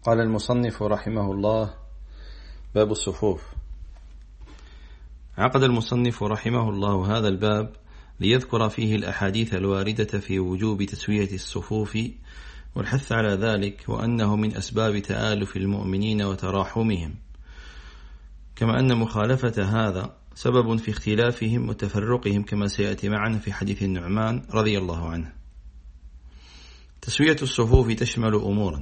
قال المصنف رحمه الله: باب الصفوف. عقد المصنف رحمه الله هذا الباب ليذكر فيه الأحاديث الواردة في وجوب تسوية الصفوف والحث على ذلك، وأنه من أسباب تآلف المؤمنين وتراحمهم، كما أن مخالفة هذا سبب في اختلافهم وتفرقهم، كما سيأتي معنا في حديث النعمان رضي الله عنه. تسوية الصفوف تشمل أمورا: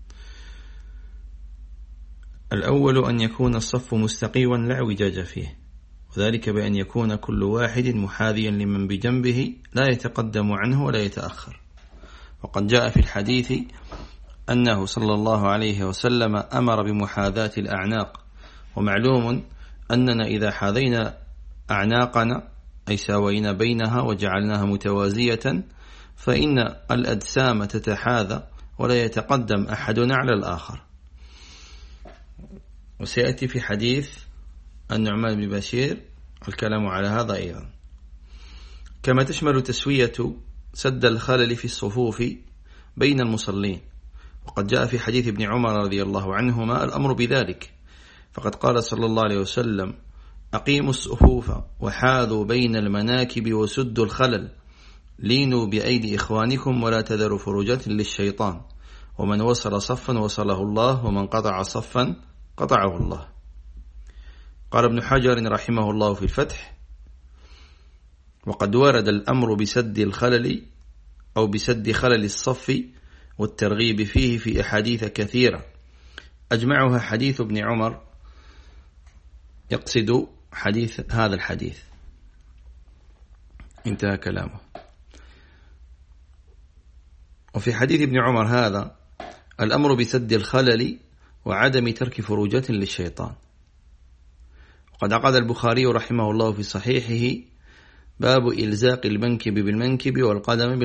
الأول أن يكون الصف مستقيما لا اعوجاج فيه، وذلك بأن يكون كل واحد محاذيا لمن بجنبه لا يتقدم عنه ولا يتأخر. وقد جاء في الحديث أنه صلى الله عليه وسلم أمر بمحاذاة الأعناق، ومعلوم أننا إذا حاذينا أعناقنا أي ساوينا بينها وجعلناها متوازية فإن الأجسام تتحاذى ولا يتقدم أحدنا على الآخر. وسيأتي في حديث النعمان بن بشير الكلام على هذا أيضا. كما تشمل تسوية سد الخلل في الصفوف بين المصلين، وقد جاء في حديث ابن عمر رضي الله عنهما الأمر بذلك، فقد قال صلى الله عليه وسلم: أقيموا الصفوف وحاذوا بين المناكب وسدوا الخلل، لينوا بأيدي إخوانكم ولا تذروا فرجات للشيطان، ومن وصل صفا وصله الله، ومن قطع صفا قطعه الله. قال ابن حجر رحمه الله في الفتح: وقد ورد الأمر بسد الخلل أو بسد خلل الصف والترغيب فيه في أحاديث كثيرة، أجمعها حديث ابن عمر، يقصد حديث هذا الحديث. انتهى كلامه. وفي حديث ابن عمر هذا الأمر بسد الخلل وعدم ترك فروجات للشيطان. وقد عقد البخاري رحمه الله في صحيحه باب إلزاق المنكب بالمنكب والقدم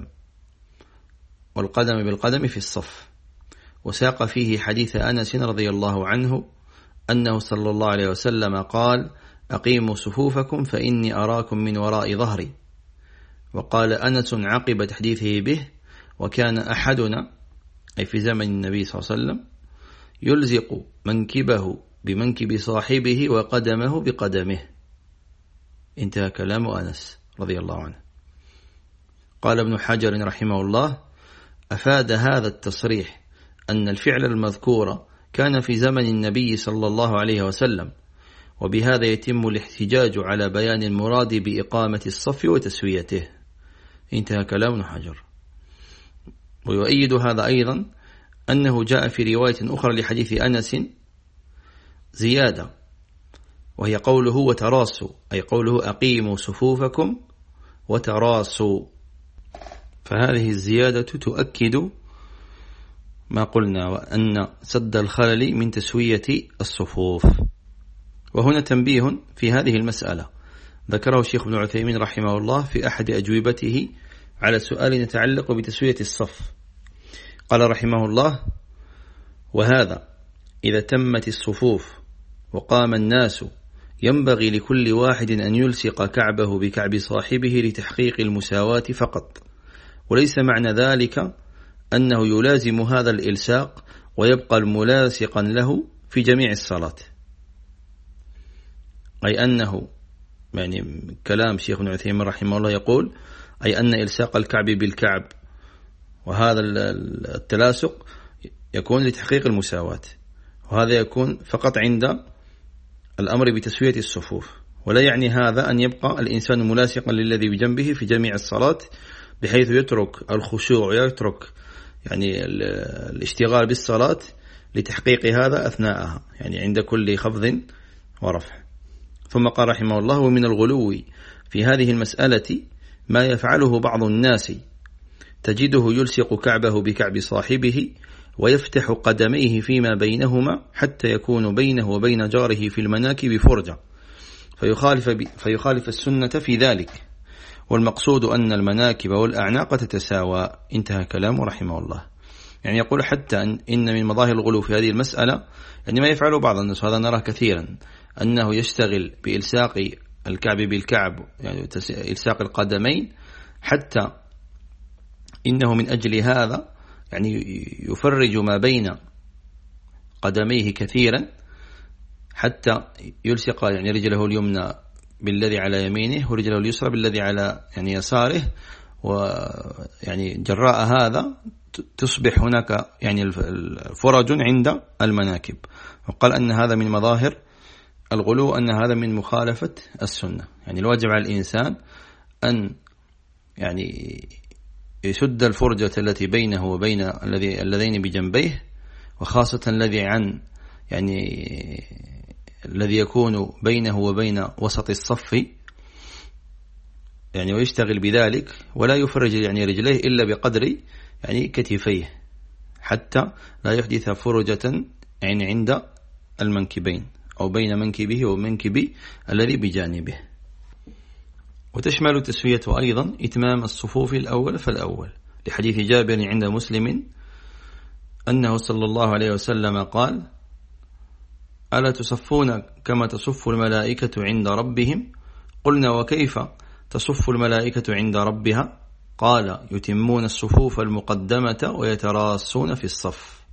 بالقدم في الصف، وساق فيه حديث أنس رضي الله عنه أنه صلى الله عليه وسلم قال: أقيموا صفوفكم فإني أراكم من وراء ظهري. وقال أنس عقب تحديثه به: وكان أحدنا أي في زمن النبي صلى الله عليه وسلم يلزق منكبه بمنكب صاحبه وقدمه بقدمه. انتهى كلام أنس رضي الله عنه. قال ابن حجر رحمه الله: أفاد هذا التصريح أن الفعل المذكور كان في زمن النبي صلى الله عليه وسلم، وبهذا يتم الاحتجاج على بيان المراد بإقامة الصف وتسويته. انتهى كلام ابن حجر. ويؤيد هذا أيضا أنه جاء في رواية أخرى لحديث أنس زيادة، وهي قوله وتراصوا، أي قوله أقيموا صفوفكم وتراصوا، فهذه الزيادة تؤكد ما قلنا، وأن سد الخلل من تسوية الصفوف. وهنا تنبيه في هذه المسألة ذكره الشيخ ابن عثيمين رحمه الله في أحد أجوبته على سؤال يتعلق بتسوية الصف. قال رحمه الله: وهذا إذا تمت الصفوف وقام الناس ينبغي لكل واحد أن يلصق كعبه بكعب صاحبه لتحقيق المساواة فقط، وليس معنى ذلك أنه يلازم هذا الإلصاق ويبقى الملاصقا له في جميع الصلاة، أي أنه كلام شيخ ابن عثيمين رحمه الله يقول أي أن إلصاق الكعب بالكعب وهذا التلاصق يكون لتحقيق المساواة، وهذا يكون فقط عند الأمر بتسوية الصفوف، ولا يعني هذا أن يبقى الإنسان ملاصقا للذي بجنبه في جميع الصلاة بحيث يترك الخشوع ويترك الاشتغال بالصلاة لتحقيق هذا أثناءها، عند كل خفض ورفع. ثم قال رحمه الله: ومن الغلو في هذه المسألة ما يفعله بعض الناس، تجده يلصق كعبه بكعب صاحبه ويفتح قدميه فيما بينهما حتى يكون بينه وبين جاره في المناكب فرجة، فيخالف السنة في ذلك، والمقصود أن المناكب والأعناق تتساوى. انتهى كلامه رحمه الله. يقول حتى إن من مظاهر الغلو في هذه المسألة ما يفعله بعض الناس، هذا نراه كثيرا، أنه يشتغل بإلصاق الكعب بالكعب، إلصاق القدمين، حتى إنه من أجل هذا يفرج ما بين قدميه كثيرا حتى يلصق يعني رجله اليمنى بالذي على يمينه ورجله اليسرى بالذي على يعني يساره، ويعني جراء هذا تصبح هناك يعني الفرج عند المناكب. وقال أن هذا من مظاهر الغلو، أن هذا من مخالفة السنة. يعني الواجب على الإنسان أن يعني يسد الفرجة التي بينه وبين اللذين بجنبيه، وخاصة الذي عن يعني الذي يكون بينه وبين وسط الصف يعني، ويشتغل بذلك ولا يفرج يعني رجليه إلا بقدر يعني كتفيه حتى لا يحدث فرجة يعني عند المنكبين أو بين منكبه ومنكب الذي بجانبه. وتشمل التسوية أيضا إتمام الصفوف الأول فالأول، لحديث جابر عند مسلم أنه صلى الله عليه وسلم قال: ألا تصفون كما تصف الملائكة عند ربهم؟ قلنا: وكيف تصف الملائكة عند ربها؟ قال: يتمون الصفوف المقدمة ويتراصون في الصف.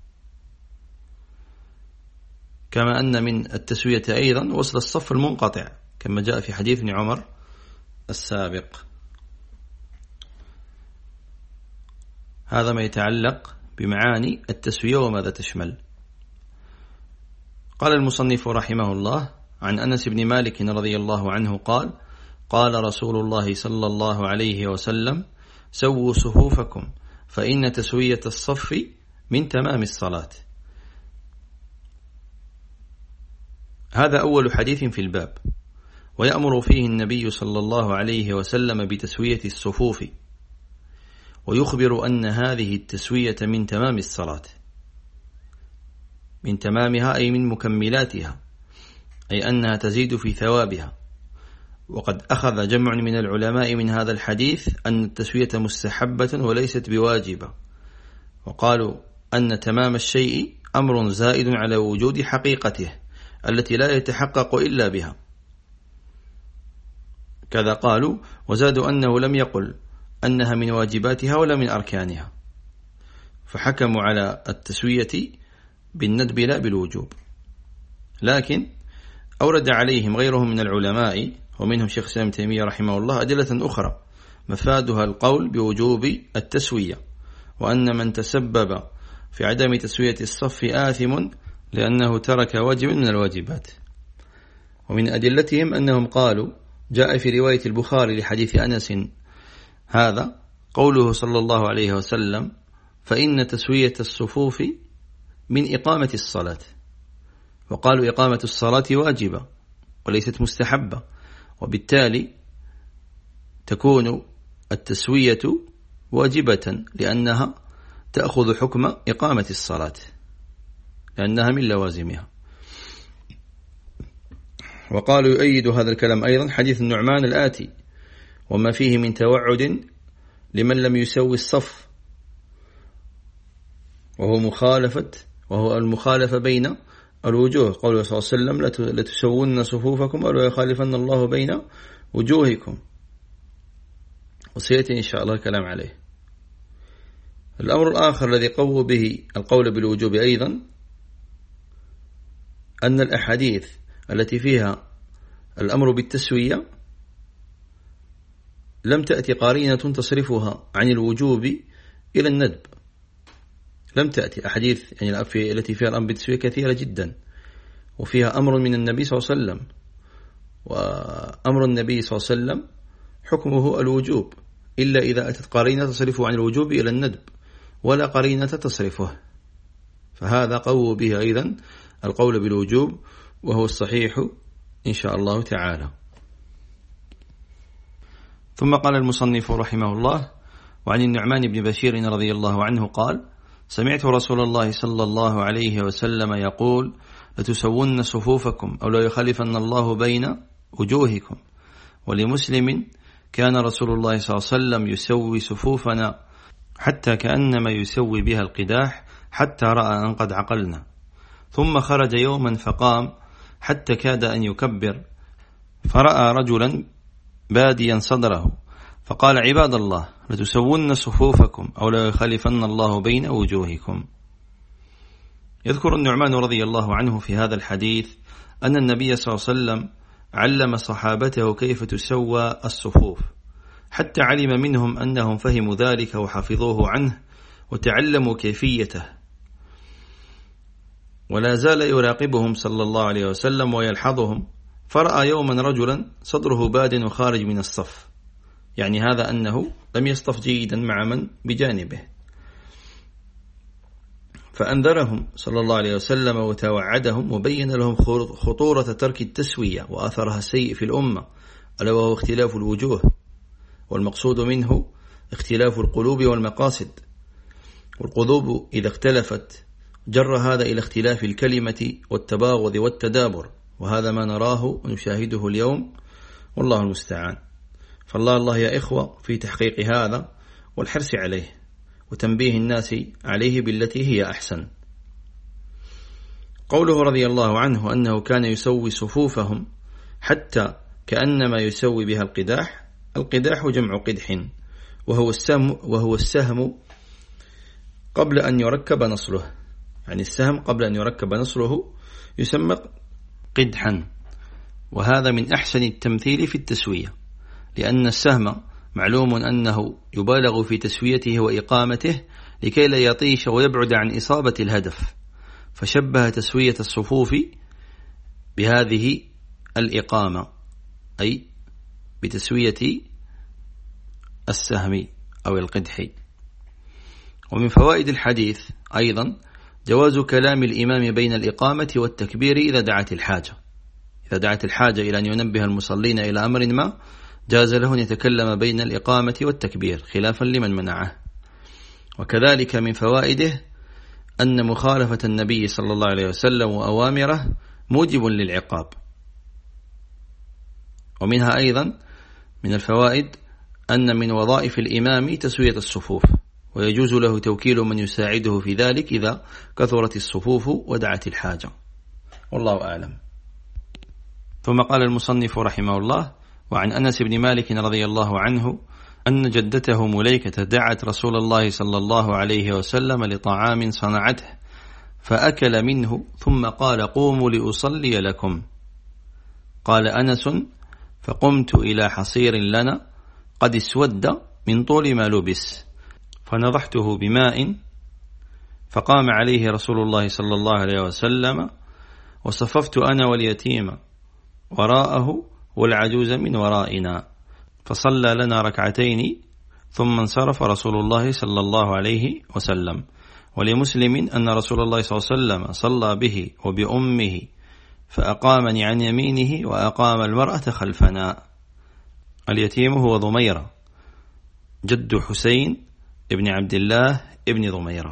كما أن من التسوية أيضا وصل الصف المنقطع كما جاء في حديث ابن عمر السابق. هذا ما يتعلق بمعاني التسوية وماذا تشمل. قال المصنف رحمه الله: عن أنس بن مالك رضي الله عنه قال: قال رسول الله صلى الله عليه وسلم: سووا صفوفكم فإن تسوية الصف من تمام الصلاة. هذا أول حديث في الباب، ويأمر فيه النبي صلى الله عليه وسلم بتسوية الصفوف، ويخبر أن هذه التسوية من تمام الصلاة، من تمامها أي من مكملاتها، أي أنها تزيد في ثوابها. وقد أخذ جمع من العلماء من هذا الحديث أن التسوية مستحبة وليست بواجبة، وقالوا أن تمام الشيء أمر زائد على وجود حقيقته التي لا يتحقق إلا بها. كذا قالوا، وزادوا أنه لم يقل أنها من واجباتها ولا من أركانها، فحكموا على التسوية بالندب لا بالوجوب. لكن أورد عليهم غيرهم من العلماء ومنهم شيخ الإسلام ابن تيمية رحمه الله أدلة أخرى مفادها القول بوجوب التسوية، وأن من تسبب في عدم تسوية الصف آثم لأنه ترك واجب من الواجبات. ومن أدلتهم أنهم قالوا: جاء في رواية البخاري لحديث أنس هذا قوله صلى الله عليه وسلم: فإن تسوية الصفوف من إقامة الصلاة. وقالوا إقامة الصلاة واجبة وليست مستحبة، وبالتالي تكون التسوية واجبة لأنها تأخذ حكم إقامة الصلاة لأنها من لوازمها. وقالوا يؤيد هذا الكلام أيضا حديث النعمان الآتي: وما فيه من توعد لمن لم يسوي الصف، وهو المخالفة بين الوجوه. قوله صلى الله عليه وسلم: لتسوون صفوفكم أو يخالفن الله بين وجوهكم، وسيأتي إن شاء الله الكلام عليه. الأمر الآخر الذي قووا به القول بالوجوب أيضا أن الأحاديث التي فيها الأمر بالتسوية لم تأتي قرينة تصرفها عن الوجوب إلى الندب. لم تأتي أحاديث يعني التي فيها الأمر بالتسوية كثيرة جدا، وفيها أمر من النبي صلى الله عليه وسلم، وأمر النبي صلى الله عليه وسلم حكمه الوجوب، إلا إذا أتت قرينة تصرفه عن الوجوب إلى الندب ولا قرينة تصرفه. فهذا قووا به أيضا القول بالوجوب، وهو الصحيح إن شاء الله تعالى. ثم قال المصنف رحمه الله: وعن النعمان بن بشير رضي الله عنه قال: سمعت رسول الله صلى الله عليه وسلم يقول: لتسون صفوفكم أو لا يخلفن الله بين وجوهكم. ولمسلم: كان رسول الله صلى الله عليه وسلم يسوي صفوفنا حتى كأنما يسوي بها القداح، حتى رأى أن قد عقلنا. ثم خرج يوما فقام حتى كاد أن يكبر، فرأى رجلا باديا صدره، فقال: عباد الله، لتسون صفوفكم أو لا يخلفن الله بين وجوهكم. يذكر النعمان رضي الله عنه في هذا الحديث أن النبي صلى الله عليه وسلم علم صحابته كيف تسوى الصفوف، حتى علم منهم أنهم فهموا ذلك وحفظوه عنه وتعلموا كيفيته، ولا زال يراقبهم صلى الله عليه وسلم ويلحظهم، فرأى يوما رجلا صدره باد وخارج من الصف، يعني هذا أنه لم يصطف جيدا مع من بجانبه، فأنذرهم صلى الله عليه وسلم وتوعدهم وبين لهم خطورة ترك التسوية وأثرها السيء في الأمة، ألا وهو اختلاف الوجوه، والمقصود منه اختلاف القلوب والمقاصد، والقلوب إذا اختلفت جر هذا إلى اختلاف الكلمة والتباغض والتدابر، وهذا ما نراه ونشاهده اليوم والله المستعان. فالله يا إخوة في تحقيق هذا والحرص عليه وتنبيه الناس عليه بالتي هي أحسن. قوله رضي الله عنه أنه كان يسوي صفوفهم حتى كأنما يسوي بها القداح. القداح جمع قدح، وهو السهم قبل أن يركب نصله، يعني السهم قبل أن يركب نصله يسمى قدحا، وهذا من أحسن التمثيل في التسوية، لأن السهم معلوم أنه يبالغ في تسويته وإقامته لكي لا يطيش ويبعد عن إصابة الهدف، فشبه تسوية الصفوف بهذه الإقامة، أي بتسوية السهم أو القدح. ومن فوائد الحديث أيضا جواز كلام الإمام بين الإقامة والتكبير إذا دعت الحاجة إلى أن ينبه المصلين إلى أمر ما، جاز له أن يتكلم بين الإقامة والتكبير خلافا لمن منعه. وكذلك من فوائده أن مخالفة النبي صلى الله عليه وسلم وأوامره موجب للعقاب. ومنها أيضا من الفوائد أن من وظائف الإمام تسوية الصفوف، ويجوز له توكيل من يساعده في ذلك إذا كثرت الصفوف ودعت الحاجة، والله أعلم. ثم قال المصنف رحمه الله: وعن أنس بن مالك رضي الله عنه أن جدته مليكة دعت رسول الله صلى الله عليه وسلم لطعام صنعته فأكل منه ثم قال: قوموا لأصلي لكم. قال أنس: فقمت إلى حصير لنا قد اسود من طول ما لبس فنضحته بماء، فقام عليه رسول الله صلى الله عليه وسلم، وصففت أنا واليتيم وراءه والعجوز من ورائنا، فصلى لنا ركعتين ثم انصرف رسول الله صلى الله عليه وسلم. ولمسلم أن رسول الله صلى الله عليه وسلم صلى به وبأمه فأقامني عن يمينه وأقام المرأة خلفنا. اليتيم هو ضميرة جد حسين ابن عبد الله ابن ضميرة،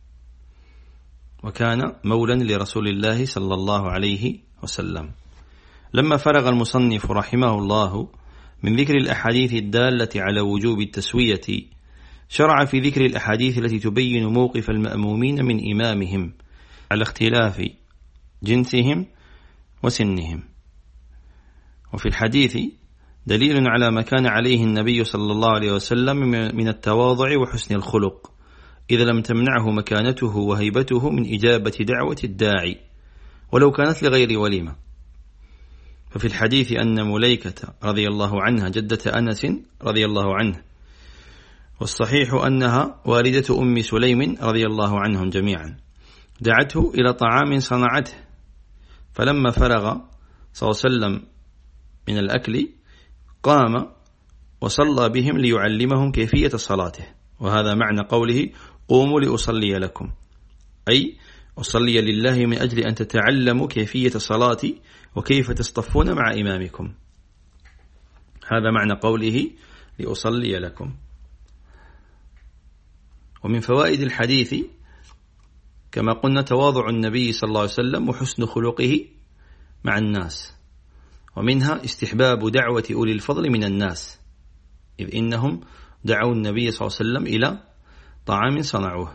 وكان مولا لرسول الله صلى الله عليه وسلم. لما فرغ المصنف رحمه الله من ذكر الأحاديث الدالة على وجوب التسوية، شرع في ذكر الأحاديث التي تبين موقف المأمومين من إمامهم على اختلاف جنسهم وسنهم. وفي الحديث دليل على ما كان عليه النبي صلى الله عليه وسلم من التواضع وحسن الخلق، إذا لم تمنعه مكانته وهيبته من إجابة دعوة الداعي ولو كانت لغير وليمة. ففي الحديث أن مليكة رضي الله عنها جدة أنس رضي الله عنه، والصحيح أنها والدة أم سليم رضي الله عنهم جميعا، دعته إلى طعام صنعته، فلما فرغ صلى الله عليه وسلم من الأكل قام وصلى بهم ليعلمهم كيفية صلاته، وهذا معنى قوله: قوموا لأصلي لكم، أي أصلي لله من أجل أن تتعلموا كيفية صلاتي وكيف تصطفون مع إمامكم. هذا معنى قوله لأصلي لكم. ومن فوائد الحديث كما قلنا تواضع النبي صلى الله عليه وسلم وحسن خلقه مع الناس، ومنها استحباب دعوة أولي الفضل من الناس، إذ إنهم دعوا النبي صلى الله عليه وسلم إلى طعام صنعوه.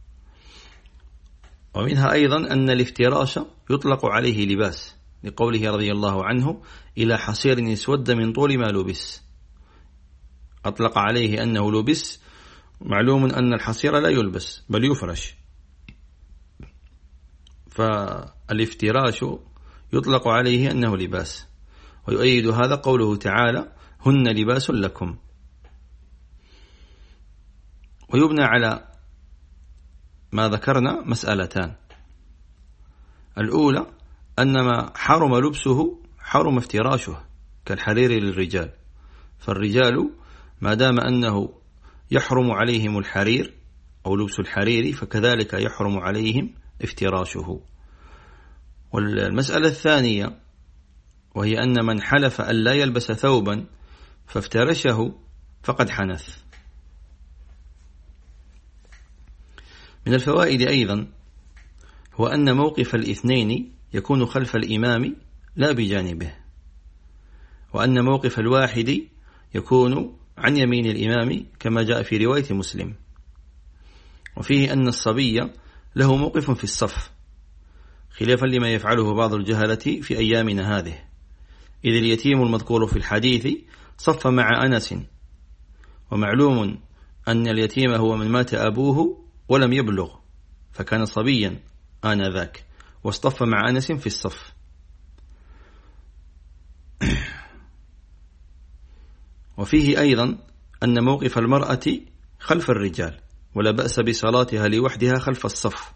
ومنها أيضا أن الافتراش يطلق عليه لباس، لقوله رضي الله عنه: إلى حصير اسود من طول ما لبس، أطلق عليه أنه لبس، معلوم أن الحصير لا يلبس بل يفرش. فالافتراش يطلق عليه أنه لباس، ويؤيد هذا قوله تعالى هن لباس لكم. ويبنى على ما ذكرنا مسألتان: الأولى أن ما حرم لبسه حرم افتراشه كالحرير للرجال، فالرجال ما دام أنه يحرم عليهم الحرير أو لبس الحرير فكذلك يحرم عليهم افتراشه. والمسألة الثانية وهي أن من حلف أن لا يلبس ثوبا فافترشه فقد حنث. من الفوائد أيضا هو أن موقف الاثنين يكون خلف الإمام لا بجانبه، وأن موقف الواحد يكون عن يمين الإمام كما جاء في رواية مسلم. وفيه أن الصبي له موقف في الصف خلافا لما يفعله بعض الجهلة في أيامنا هذه، إذ اليتيم المذكور في الحديث صف مع أنس، ومعلوم أن اليتيم هو من مات أبوه ولم يبلغ فكان صبيا آنذاك واصطف مع أنس في الصف. وفيه أيضا أن موقف المرأة خلف الرجال ولا بأس بصلاتها لوحدها خلف الصف،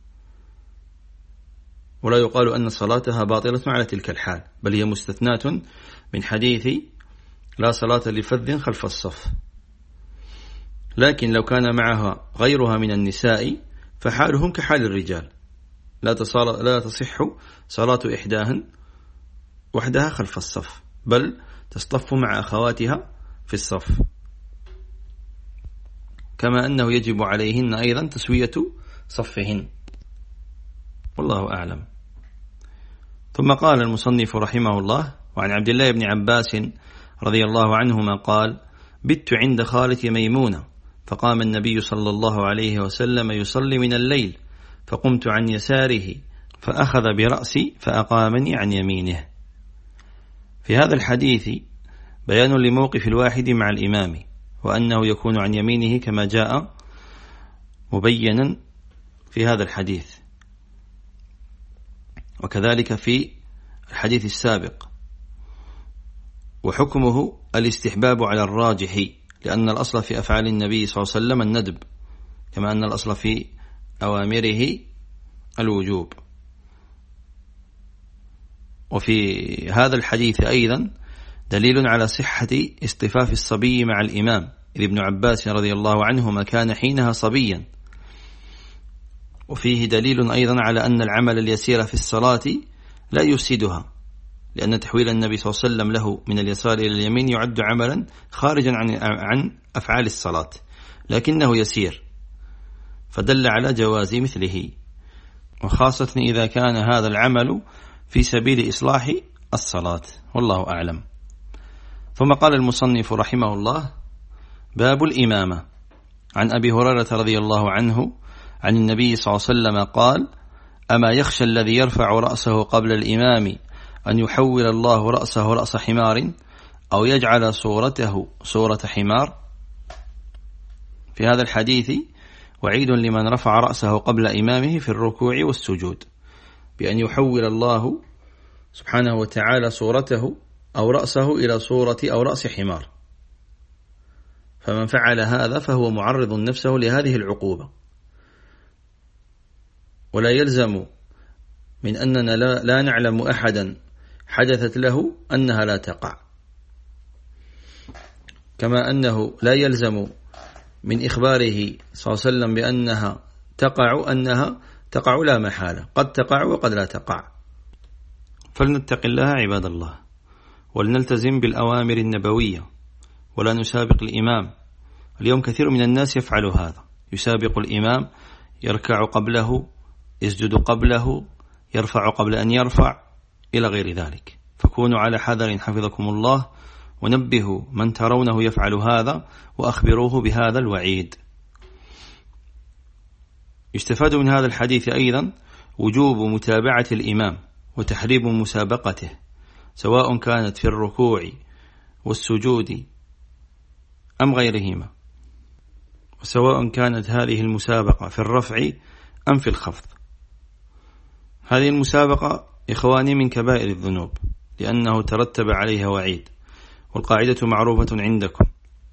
ولا يقال أن صلاتها باطلة على تلك الحال، بل هي مستثناة من حديث لا صلاة لفذ خلف الصف. لكن لو كان معها غيرها من النساء فحالهم كحال الرجال، لا تصح صلاة إحداهن وحدها خلف الصف، بل تصطف مع أخواتها في الصف، كما أنه يجب عليهن أيضا تسوية صفهن، والله أعلم. ثم قال المصنف رحمه الله: وعن عبد الله بن عباس رضي الله عنهما قال: بت عند خالتي ميمونة فقام النبي صلى الله عليه وسلم يصلي من الليل فقمت عن يساره فأخذ برأسي فأقامني عن يمينه. في هذا الحديث بيان لموقف الواحد مع الإمام، وأنه يكون عن يمينه كما جاء مبينا في هذا الحديث، وكذلك في الحديث السابق. وحكمه الاستحباب على الراجح، لأن الأصل في أفعال النبي صلى الله عليه وسلم الندب، كما أن الأصل في أوامره الوجوب. وفي هذا الحديث أيضا دليل على صحة اصطفاف الصبي مع الإمام، إذ ابن عباس رضي الله عنهما كان حينها صبيا. وفيه دليل أيضا على أن العمل اليسير في الصلاة لا يفسدها، لأن تحويل النبي صلى الله عليه وسلم له من اليسار إلى اليمين يعد عملا خارجا عن أفعال الصلاة، لكنه يسير، فدل على جواز مثله، وخاصة إذا كان هذا العمل في سبيل إصلاح الصلاة، والله أعلم. ثم قال المصنف رحمه الله: باب الإمامة. عن أبي هريرة رضي الله عنه عن النبي صلى الله عليه وسلم قال: أما يخشى الذي يرفع رأسه قبل الإمام أن يحول الله رأسه رأس حمار أو يجعل صورته صورة حمار. في هذا الحديث وعيد لمن رفع رأسه قبل إمامه في الركوع والسجود، بأن يحول الله سبحانه وتعالى صورته أو رأسه إلى صورة أو رأس حمار، فمن فعل هذا فهو معرض نفسه لهذه العقوبة. ولا يلزم من أننا لا نعلم أحدا حدثت له أنها لا تقع، كما أنه لا يلزم من إخباره صلى الله عليه وسلم بأنها تقع لا محالة، قد تقع وقد لا تقع. فلنتق الله عباد الله، ولنلتزم بالأوامر النبوية، ولا نسابق الإمام. اليوم كثير من الناس يفعل هذا، يسابق الإمام، يركع قبله، يسجد قبله، يرفع قبل أن يرفع، إلى غير ذلك. فكونوا على حذر حفظكم الله، ونبهوا من ترونه يفعل هذا وأخبروه بهذا الوعيد. يستفاد من هذا الحديث أيضا وجوب متابعة الإمام وتحريم مسابقته، سواء كانت في الركوع والسجود أم غيرهما، وسواء كانت هذه المسابقة في الرفع أم في الخفض. هذه المسابقة إخواني من كبائر الذنوب، لأنه ترتب عليها وعيد، والقاعدة معروفة عندكم.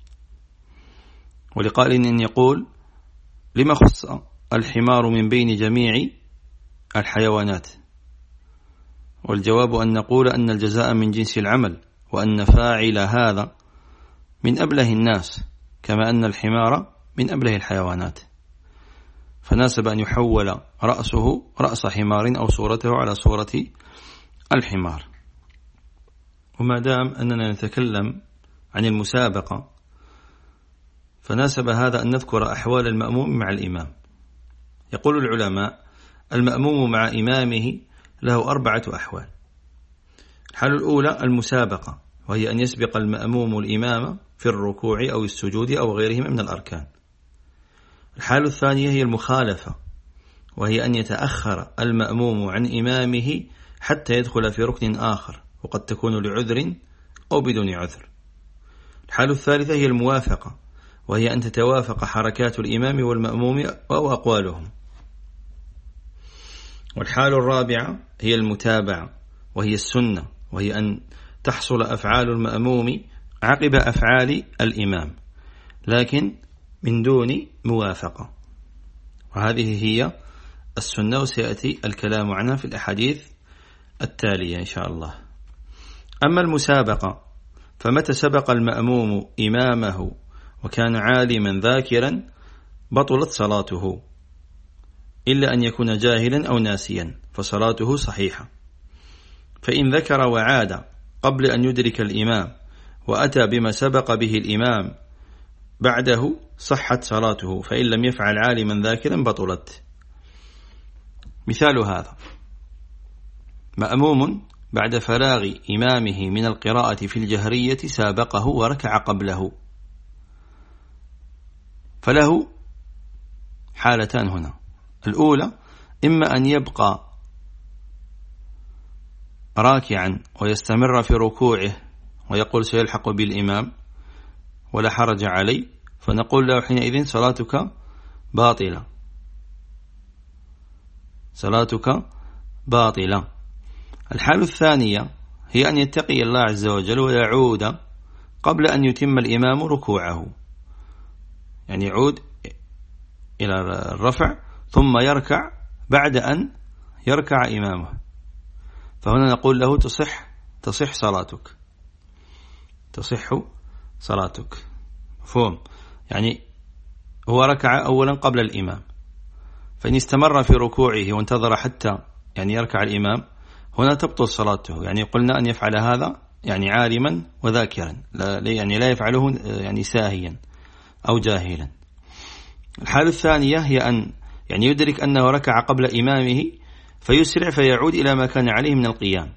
ولقائل إن يقول: لما خص الحمار من بين جميع الحيوانات؟ والجواب أن نقول أن الجزاء من جنس العمل، وأن فاعل هذا من أبله الناس، كما أن الحمار من أبله الحيوانات، فناسب أن يحول رأسه رأس حمار أو صورته على صورة الحمار. وما دام أننا نتكلم عن المسابقة، فناسب هذا أن نذكر أحوال المأموم مع الإمام. يقول العلماء: المأموم مع إمامه له 4 أحوال. الحالة الأولى المسابقة، وهي أن يسبق المأموم الإمام في الركوع أو السجود أو غيرهما من الأركان. الحالة الثانية هي المخالفة، وهي أن يتأخر المأموم عن إمامه حتى يدخل في ركن آخر، وقد تكون لعذر أو بدون عذر. الحالة الثالثة هي الموافقة، وهي أن تتوافق حركات الإمام والمأموم أو أقوالهم. والحالة الرابعة هي المتابعة، وهي السنة، وهي أن تحصل أفعال المأموم عقب أفعال الإمام، لكن من دون موافقة، وهذه هي السنة، وسيأتي الكلام عنها في الأحاديث التالية إن شاء الله. أما المسابقة فمتى سبق المأموم إمامه وكان عالما ذاكرا بطلت صلاته، إلا أن يكون جاهلا أو ناسيا فصلاته صحيحة. فإن ذكر وعاد قبل أن يدرك الإمام وأتى بما سبق به الإمام بعده صحت صلاته، فإن لم يفعل عالما ذاكرا بطلت. مثال هذا: مأموم بعد فراغ إمامه من القراءة في الجهرية سابقه وركع قبله، فله حالتان هنا. الأولى: إما أن يبقى راكعا ويستمر في ركوعه ويقول سيلحق بالإمام ولا حرج عليه، فنقول له حينئذ صلاتك باطلة، صلاتك باطلة. الحالة الثانية هي أن يتقي الله عز وجل ويعود قبل أن يتم الإمام ركوعه، يعني يعود إلى الرفع ثم يركع بعد أن يركع إمامه، فهنا نقول له تصح صلاتك، تصح صلاتك. مفهوم؟ يعني هو ركع أولا قبل الإمام، فإن استمر في ركوعه وانتظر حتى يعني يركع الإمام هنا تبطل صلاته. يعني قلنا أن يفعل هذا يعني عالما وذاكرا، يعني لا يفعله يعني ساهيا أو جاهلا. الحالة الثانية هي أن يعني يدرك أنه ركع قبل إمامه فيسرع فيعود إلى ما كان عليه من القيام،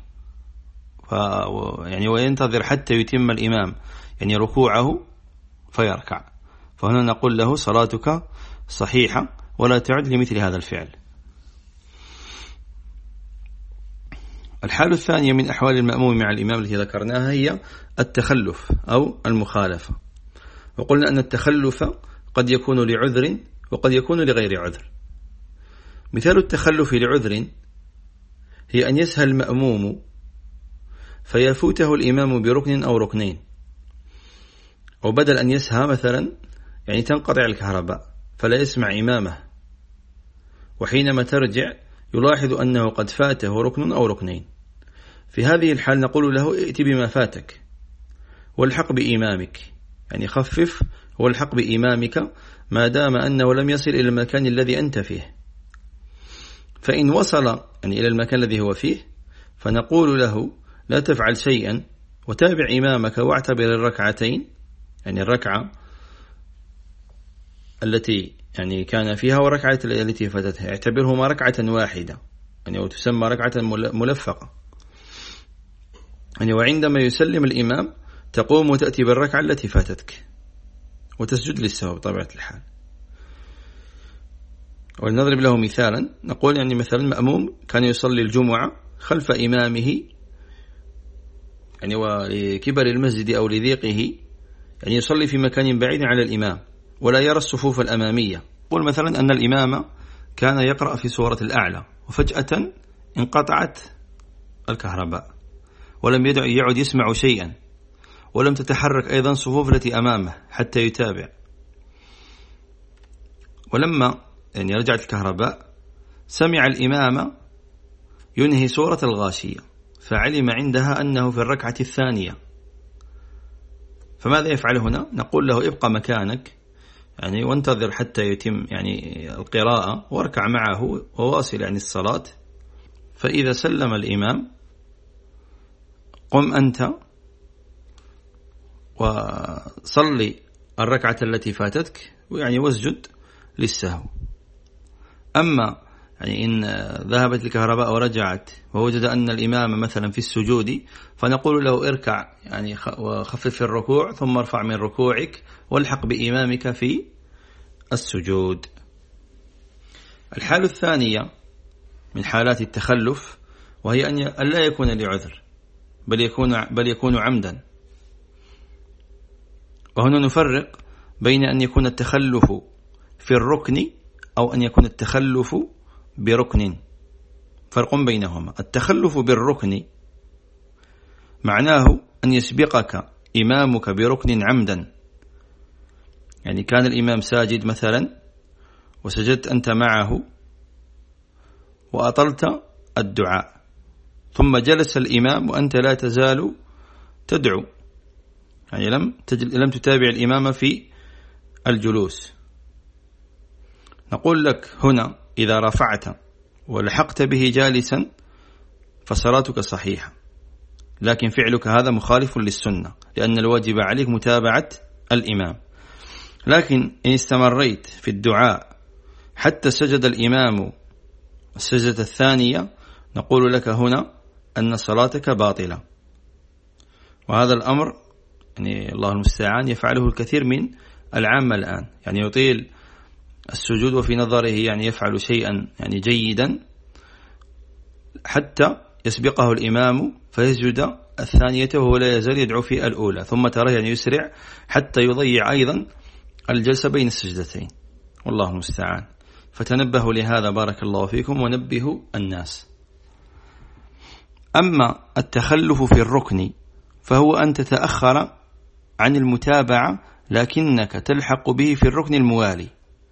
يعني وينتظر حتى يتم الإمام يعني ركوعه فيركع، فهنا نقول له صلاتك صحيحة ولا تعد لمثل هذا الفعل. الحالة الثانية من أحوال المأموم مع الإمام التي ذكرناها هي التخلف أو المخالفة. وقلنا أن التخلف قد يكون لعذر وقد يكون لغير عذر. مثال التخلف لعذر هي أن يسهى المأموم فيفوته الإمام بركن أو ركنين، وبدل أن يسهى مثلا يعني تنقطع الكهرباء فلا يسمع إمامه، وحينما ترجع يلاحظ أنه قد فاته ركن أو ركنين. في هذه الحال نقول له ائت بما فاتك والحق بإمامك، يعني خفف والحق بإمامك ما دام أنه لم يصل إلى المكان الذي أنت فيه. فإن وصل يعني إلى المكان الذي هو فيه فنقول له لا تفعل شيئا وتابع إمامك واعتبر الركعتين، يعني الركعة التي يعني كان فيها وركعة التي فاتتها اعتبرهما ركعة واحدة، يعني وتسمى ركعة ملفقة. يعني وعندما يسلم الإمام تقوم وتأتي بالركعة التي فاتتك وتسجد للسهو بطبيعة الحال. ولنضرب له مثالا، نقول يعني مثلا مأموم كان يصلي الجمعة خلف إمامه يعني ولكبر المسجد أو لضيقه، يعني يصلي في مكان بعيد على الإمام ولا يرى الصفوف الأمامية. قل مثلا أن الإمام كان يقرأ في سورة الأعلى وفجأة انقطعت الكهرباء ولم يعد يسمع شيئا، ولم تتحرك أيضا صفوف التي أمامه حتى يتابع. ولما رجعت الكهرباء سمع الإمام ينهي سورة الغاشية، فعلم عندها أنه في الركعة الثانية. فماذا يفعل هنا؟ نقول له ابقى مكانك وانتظر حتى يتم القراءة، واركع معه وواصل الصلاة. فإذا سلم الإمام قم أنت وصلي الركعة التي فاتتك واسجد للسهو. أما إن ذهبت الكهرباء ورجعت ووجد أن الإمام مثلا في السجود، فنقول له اركع وخفف الركوع ثم ارفع من ركوعك والحق بإمامك في السجود. الحالة الثانية من حالات التخلف وهي أن لا يكون لعذر بل يكون عمدا. وهنا نفرق بين أن يكون التخلف في الركن أو أن يكون التخلف بركن، فرق بينهما. التخلف بالركن معناه أن يسبقك إمامك بركن عمدا، كان الإمام ساجد مثلا وسجدت أنت معه وأطلت الدعاء، ثم جلس الإمام وأنت لا تزال تدعو، لم تتابع الإمام في الجلوس. نقول لك هنا إذا رفعت ولحقت به جالسا فصلاتك صحيحة، لكن فعلك هذا مخالف للسنة، لأن الواجب عليك متابعة الإمام. لكن إن استمريت في الدعاء حتى سجد الإمام السجدة الثانية، نقول لك هنا أن صلاتك باطلة. وهذا الأمر الله المستعان يفعله الكثير من العامة الآن، يطيل السجود وفي نظره يفعل شيئا جيدا حتى يسبقه الإمام فيسجد الثانية وهو لا يزال يدعو في الأولى، ثم ترى يسرع حتى يضيع أيضا الجلسة بين السجدتين، والله المستعان. فتنبهوا لهذا بارك الله فيكم ونبهوا الناس. أما التخلف في الركن فهو أن تتأخر عن المتابعة لكنك تلحق به في الركن الموالي.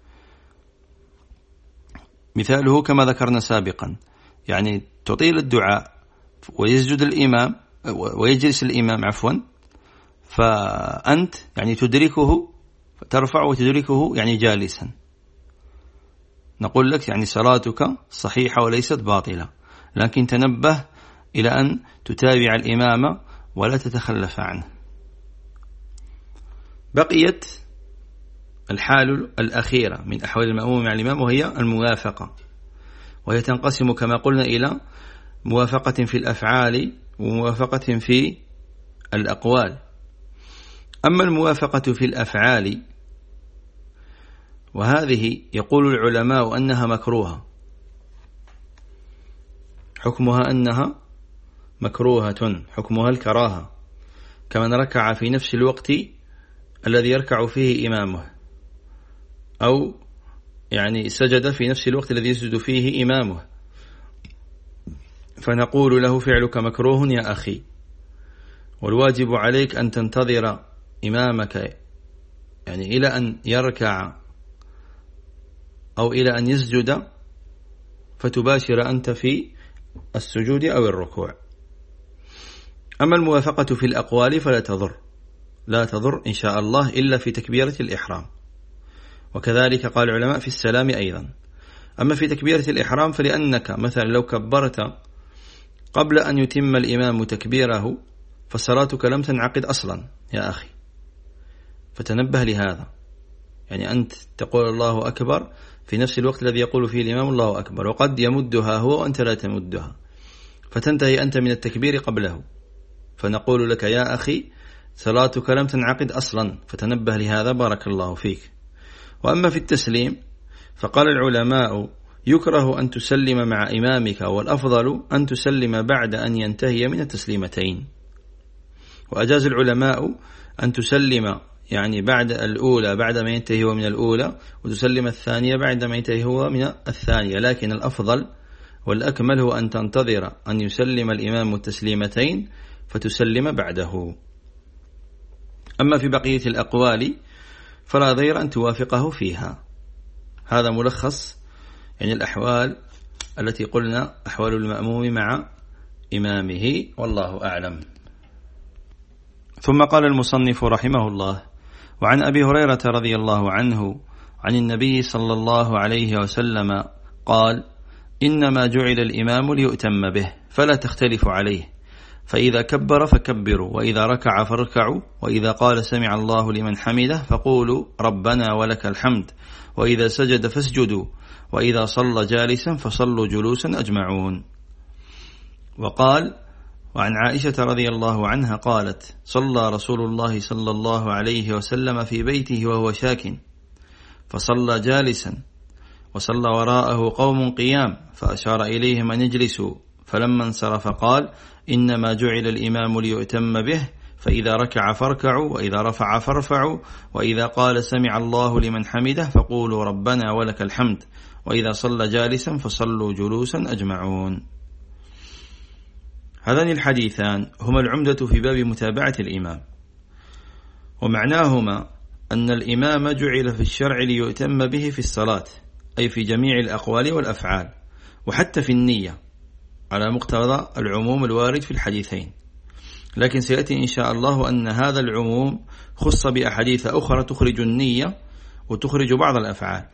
مثاله كما ذكرنا سابقا، تطيل الدعاء ويسجد الإمام ويجلس الإمام فأنت تدركه، ترفع وتدركه جالسا. نقول لك صلاتك صحيحة وليست باطلة، لكن تنبه إلى أن تتابع الإمام ولا تتخلف عنه. بقيت الحال الأخيرة من أحوال المأموم مع الإمام وهي الموافقة، وهي تنقسم كما قلنا إلى موافقة في الأفعال وموافقة في الأقوال. أما الموافقة في الأفعال وهذه يقول العلماء أنها مكروهة، حكمها أنها مكروهة، حكمها الكراهة، كمن ركع في نفس الوقت الذي يركع فيه إمامه، أو سجد في نفس الوقت الذي يسجد فيه إمامه، فنقول له فعلك مكروه يا أخي، والواجب عليك أن تنتظر إمامك إلى أن يركع أو إلى أن يسجد فتباشر أنت في السجود أو الركوع. أما الموافقة في الأقوال فلا تضر، لا تضر إن شاء الله إلا في تكبيرة الإحرام، وكذلك قال العلماء في السلام أيضا. أما في تكبيرة الإحرام فلأنك مثلا لو كبرت قبل أن يتم الإمام تكبيره فصلاتك لم تنعقد أصلا يا أخي، فتنبه لهذا. أنت تقول الله أكبر في نفس الوقت الذي يقول فيه الإمام الله أكبر، وقد يمدها هو وأنت لا تمدها، فتنتهي أنت من التكبير قبله، فنقول لك يا أخي صلاتك لم تنعقد أصلا، فتنبه لهذا بارك الله فيك. وأما في التسليم فقال العلماء يكره أن تسلم مع إمامك، والأفضل أن تسلم بعد أن ينتهي من التسليمتين. وأجاز العلماء أن تسلم بعد الأولى بعد ما ينتهي هو من الأولى، وتسلم الثانية بعد ما ينتهي هو من الثانية، لكن الأفضل والأكمل هو أن تنتظر أن يسلم الإمام التسليمتين فتسلم بعده. أما في بقية الأقوال فلا ضير أن توافقه فيها. هذا ملخص الأحوال التي قلنا أحوال المأموم مع إمامه، والله أعلم. ثم قال المصنف رحمه الله: وعن أبي هريرة رضي الله عنه عن النبي صلى الله عليه وسلم قال: إنما جعل الإمام ليؤتم به فلا تختلف عليه، فإذا كبر فكبروا، وإذا ركع فاركعوا، وإذا قال سمع الله لمن حمده فقولوا ربنا ولك الحمد، وإذا سجد فاسجدوا، وإذا صلى جالسا فصلوا جلوسا أجمعون. وقال: وعن عائشة رضي الله عنها قالت: صلى رسول الله صلى الله عليه وسلم في بيته وهو شاك، فصلى جالسا، وصلى وراءه قوم قيام، فأشار إليهم أن يجلسوا، فلما انصرف قال: إنما جعل الإمام ليؤتم به، فإذا ركع فاركعوا، وإذا رفع فارفعوا، وإذا قال سمع الله لمن حمده فقولوا ربنا ولك الحمد، وإذا صلى جالسا فصلوا جلوسا أجمعون. هذان الحديثان هما العمدة في باب متابعة الإمام، ومعناهما أن الإمام جعل في الشرع ليؤتم به في الصلاة، أي في جميع الأقوال والأفعال، وحتى في النية على مقتضى العموم الوارد في الحديثين. لكن سيأتي إن شاء الله أن هذا العموم خص بأحاديث أخرى تخرج النية وتخرج بعض الأفعال.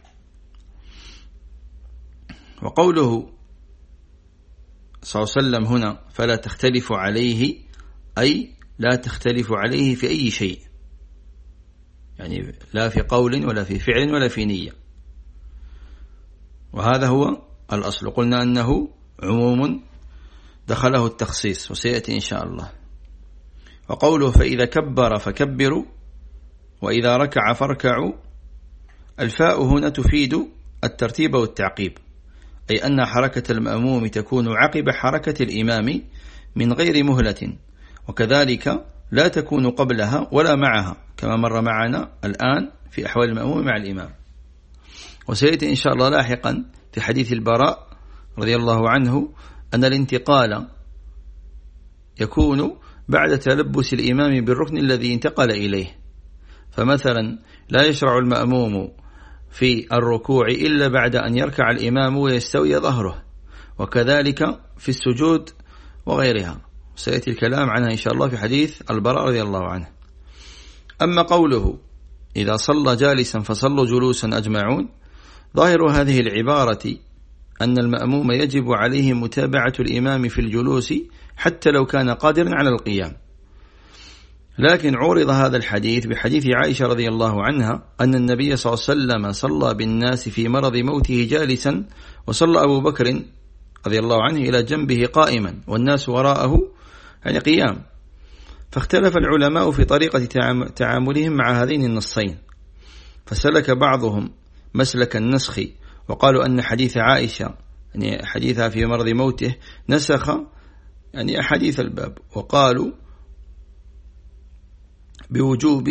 وقوله صلى الله عليه وسلم هنا فلا تختلف عليه، أي لا تختلف عليه في أي شيء، يعني لا في قول ولا في فعل ولا في نية، وهذا هو الأصل. قلنا أنه عموم دخله التخصيص، وسيأتي إن شاء الله. وقوله فإذا كبر فكبروا، وإذا ركع فاركعوا، الفاء هنا تفيد الترتيب والتعقيب، أي أن حركة المأموم تكون عقب حركة الإمام من غير مهلة، وكذلك لا تكون قبلها ولا معها، كما مر معنا الآن في أحوال المأموم مع الإمام. وسيأتي إن شاء الله لاحقا في حديث البراء رضي الله عنه أن الانتقال يكون بعد تلبس الإمام بالركن الذي انتقل إليه، فمثلا لا يشرع المأموم في الركوع إلا بعد أن يركع الإمام ويستوي ظهره، وكذلك في السجود وغيرها، سيأتي الكلام عنها إن شاء الله في حديث البراء رضي الله عنه. أما قوله إذا صلى جالسا فصلوا جلوسا أجمعون، ظاهر هذه العبارة أن المأموم يجب عليه متابعة الإمام في الجلوس حتى لو كان قادرا على القيام. لكن عورض هذا الحديث بحديث عائشة رضي الله عنها أن النبي صلى الله عليه وسلم صلى بالناس في مرض موته جالسا، وصلى أبو بكر رضي الله عنه إلى جنبه قائما والناس وراءه قيام. فاختلف العلماء في طريقة تعاملهم مع هذين النصين، فسلك بعضهم مسلك النسخ، وقالوا أن حديث عائشة حديثها في مرض موته نسخ أحاديث الباب، وقالوا بوجوب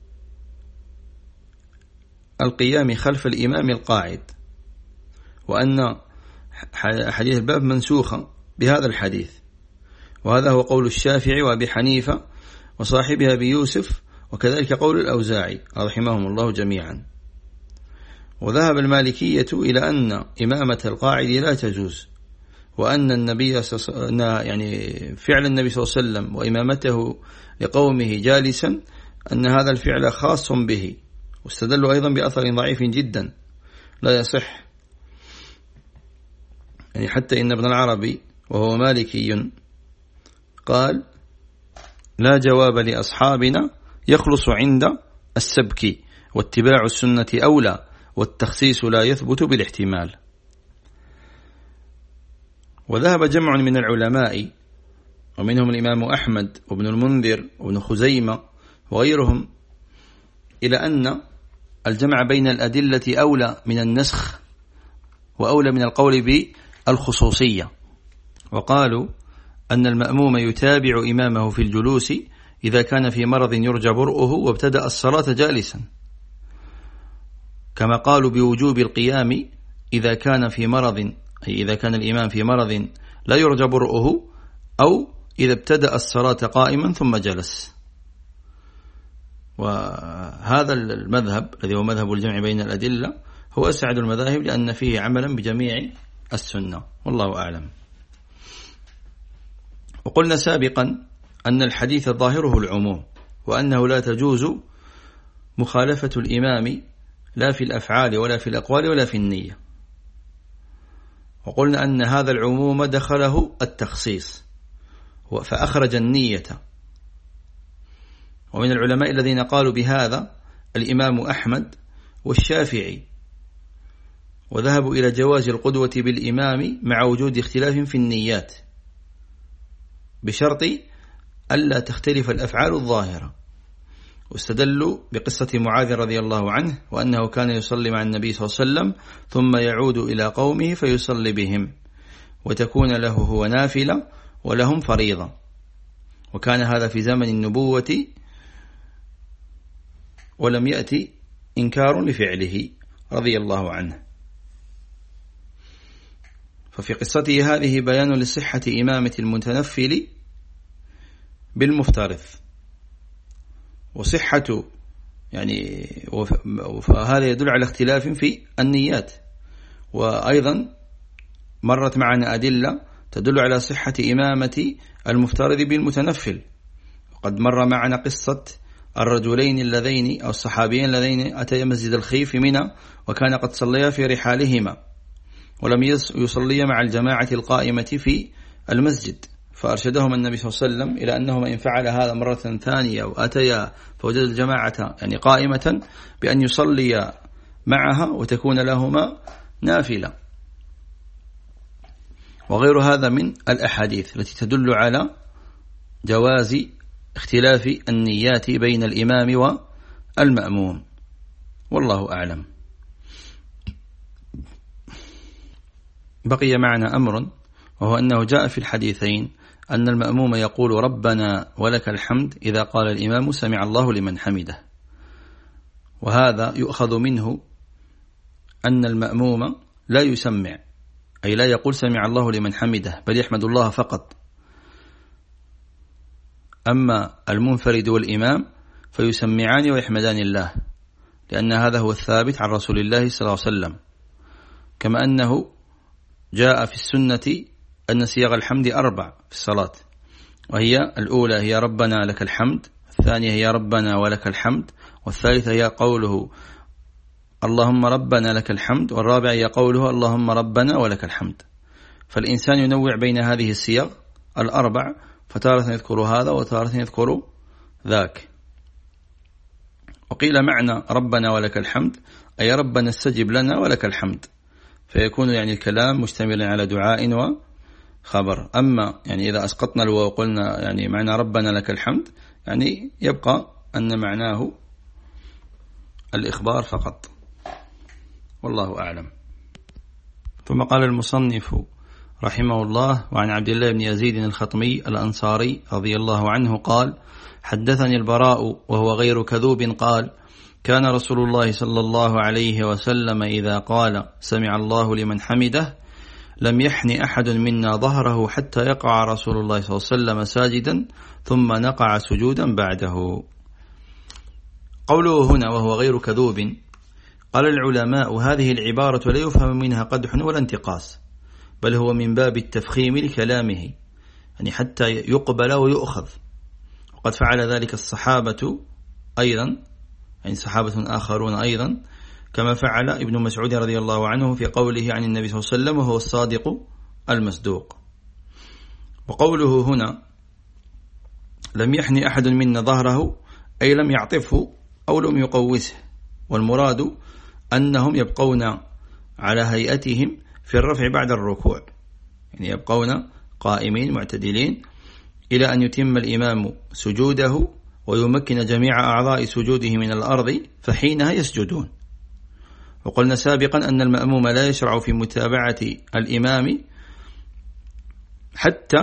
القيام خلف الإمام القاعد، وأن حديث الباب منسوخة بهذا الحديث. وهذا هو قول الشافعي وأبي حنيفة وصاحبها أبي يوسف، وكذلك قول الأوزاعي رحمهم الله جميعا. وذهب المالكية إلى أن إمامة القاعد لا تجوز، وأن النبي فعل النبي صلى الله عليه وسلم وإمامته لقومه جالسا أن هذا الفعل خاص به، واستدلوا أيضا بأثر ضعيف جدا لا يصح. حتى إن ابن العربي وهو مالكي قال: لا جواب لأصحابنا يخلص عند السبك، واتباع السنة أولى، والتخصيص لا يثبت بالاحتمال. وذهب جمع من العلماء ومنهم الإمام أحمد وابن المنذر وابن خزيمة وغيرهم إلى أن الجمع بين الأدلة أولى من النسخ، وأولى من القول بالخصوصية. وقالوا أن المأموم يتابع إمامه في الجلوس إذا كان في مرض يرجى برؤه وابتدأ الصلاة جالسا، كما قالوا بوجوب القيام إذا كان في مرض أي إذا كان الإمام في مرض لا يرجى برؤه، أو إذا ابتدأ الصلاة قائما ثم جلس. وهذا المذهب الذي هو مذهب الجمع بين الأدلة هو أسعد المذاهب، لأن فيه عملا بجميع السنة، والله أعلم. وقلنا سابقا أن الحديث ظاهره العموم، وأنه لا تجوز مخالفة الإمام لا في الأفعال ولا في الأقوال ولا في النية. وقلنا أن هذا العموم دخله التخصيص فأخرج النية. ومن العلماء الذين قالوا بهذا الإمام أحمد والشافعي، وذهبوا إلى جواز القدوة بالإمام مع وجود اختلاف في النيات، بشرط ألا تختلف الأفعال الظاهرة. واستدلوا بقصة معاذ رضي الله عنه، وأنه كان يصلي مع النبي صلى الله عليه وسلم ثم يعود إلى قومه فيصلي بهم، وتكون له هو نافلة ولهم فريضة. وكان هذا في زمن النبوة، ولم يأتي إنكار لفعله رضي الله عنه. ففي قصته هذه بيان لصحة إمامة المتنفل بالمفترض، وصحة فهذا يدل على اختلاف في النيات. وأيضا مرت معنا أدلة تدل على صحة إمامة المفترض بالمتنفل. وقد مر معنا قصة الرجلين اللذين أو الصحابيين اللذين أتيا مسجد الخيف منى، وكان قد صليا في رحالهما ولم يصليا مع الجماعة القائمة في المسجد، فأرشدهم النبي صلى الله عليه وسلم إلى أنهما إن فعل هذا مرة ثانية وأتيا فوجد الجماعة قائمة بأن يصلي معها وتكون لهما نافلة. وغير هذا من الأحاديث التي تدل على جواز اختلاف النيات بين الإمام والمأموم، والله أعلم. بقي معنا أمر، وهو أنه جاء في الحديثين أن المأموم يقول ربنا ولك الحمد إذا قال الإمام سمع الله لمن حمده. وهذا يؤخذ منه أن المأموم لا يسمع، أي لا يقول سمع الله لمن حمده، بل يحمد الله فقط. أما المنفرد والإمام فيسمعان ويحمدان الله، لأن هذا هو الثابت عن رسول الله صلى الله عليه وسلم. كما أنه جاء في السنة أن صيغ الحمد 4 في الصلاة، وهي الأولى هي ربنا لك الحمد، الثانية هي ربنا ولك الحمد، والثالثة هي قوله اللهم ربنا لك الحمد، والرابعة هي قوله اللهم ربنا ولك الحمد. فالإنسان ينوع بين هذه الصيغ 4، فتارة يذكر هذا وتارة يذكر ذاك. وقيل معنى ربنا ولك الحمد أي ربنا استجب لنا ولك الحمد، فيكون الكلام مشتملا على دعاء وخبر. أما إذا أسقطنا الواو وقلنا معنى ربنا لك الحمد، يبقى أن معناه الإخبار فقط، والله أعلم. ثم قال المصنف رحمه الله: وعن عبد الله بن يزيد الخطمي الأنصاري رضي الله عنه قال: حدثني البراء وهو غير كذوب قال: كان رسول الله صلى الله عليه وسلم إذا قال سمع الله لمن حمده لم يحن أحد منا ظهره حتى يقع رسول الله صلى الله عليه وسلم ساجدا ثم نقع سجودا بعده. قوله هنا وهو غير كذوب، قال العلماء هذه العبارة لا يفهم منها قدح ولا انتقاص، بل هو من باب التفخيم لكلامه، حتى يقبل ويؤخذ. وقد فعل ذلك الصحابة أيضا، صحابة آخرون أيضا، كما فعل ابن مسعود رضي الله عنه في قوله عن النبي صلى الله عليه وسلم وهو الصادق المصدوق. وقوله هنا لم يحن أحد منا ظهره أي لم يعطفه أو لم يقوسه، والمراد أنهم يبقون على هيئتهم في الرفع بعد الركوع، يبقون قائمين معتدلين إلى أن يتم الإمام سجوده ويمكن جميع أعضاء سجوده من الأرض، فحينها يسجدون. وقلنا سابقا أن المأموم لا يشرع في متابعة الإمام حتى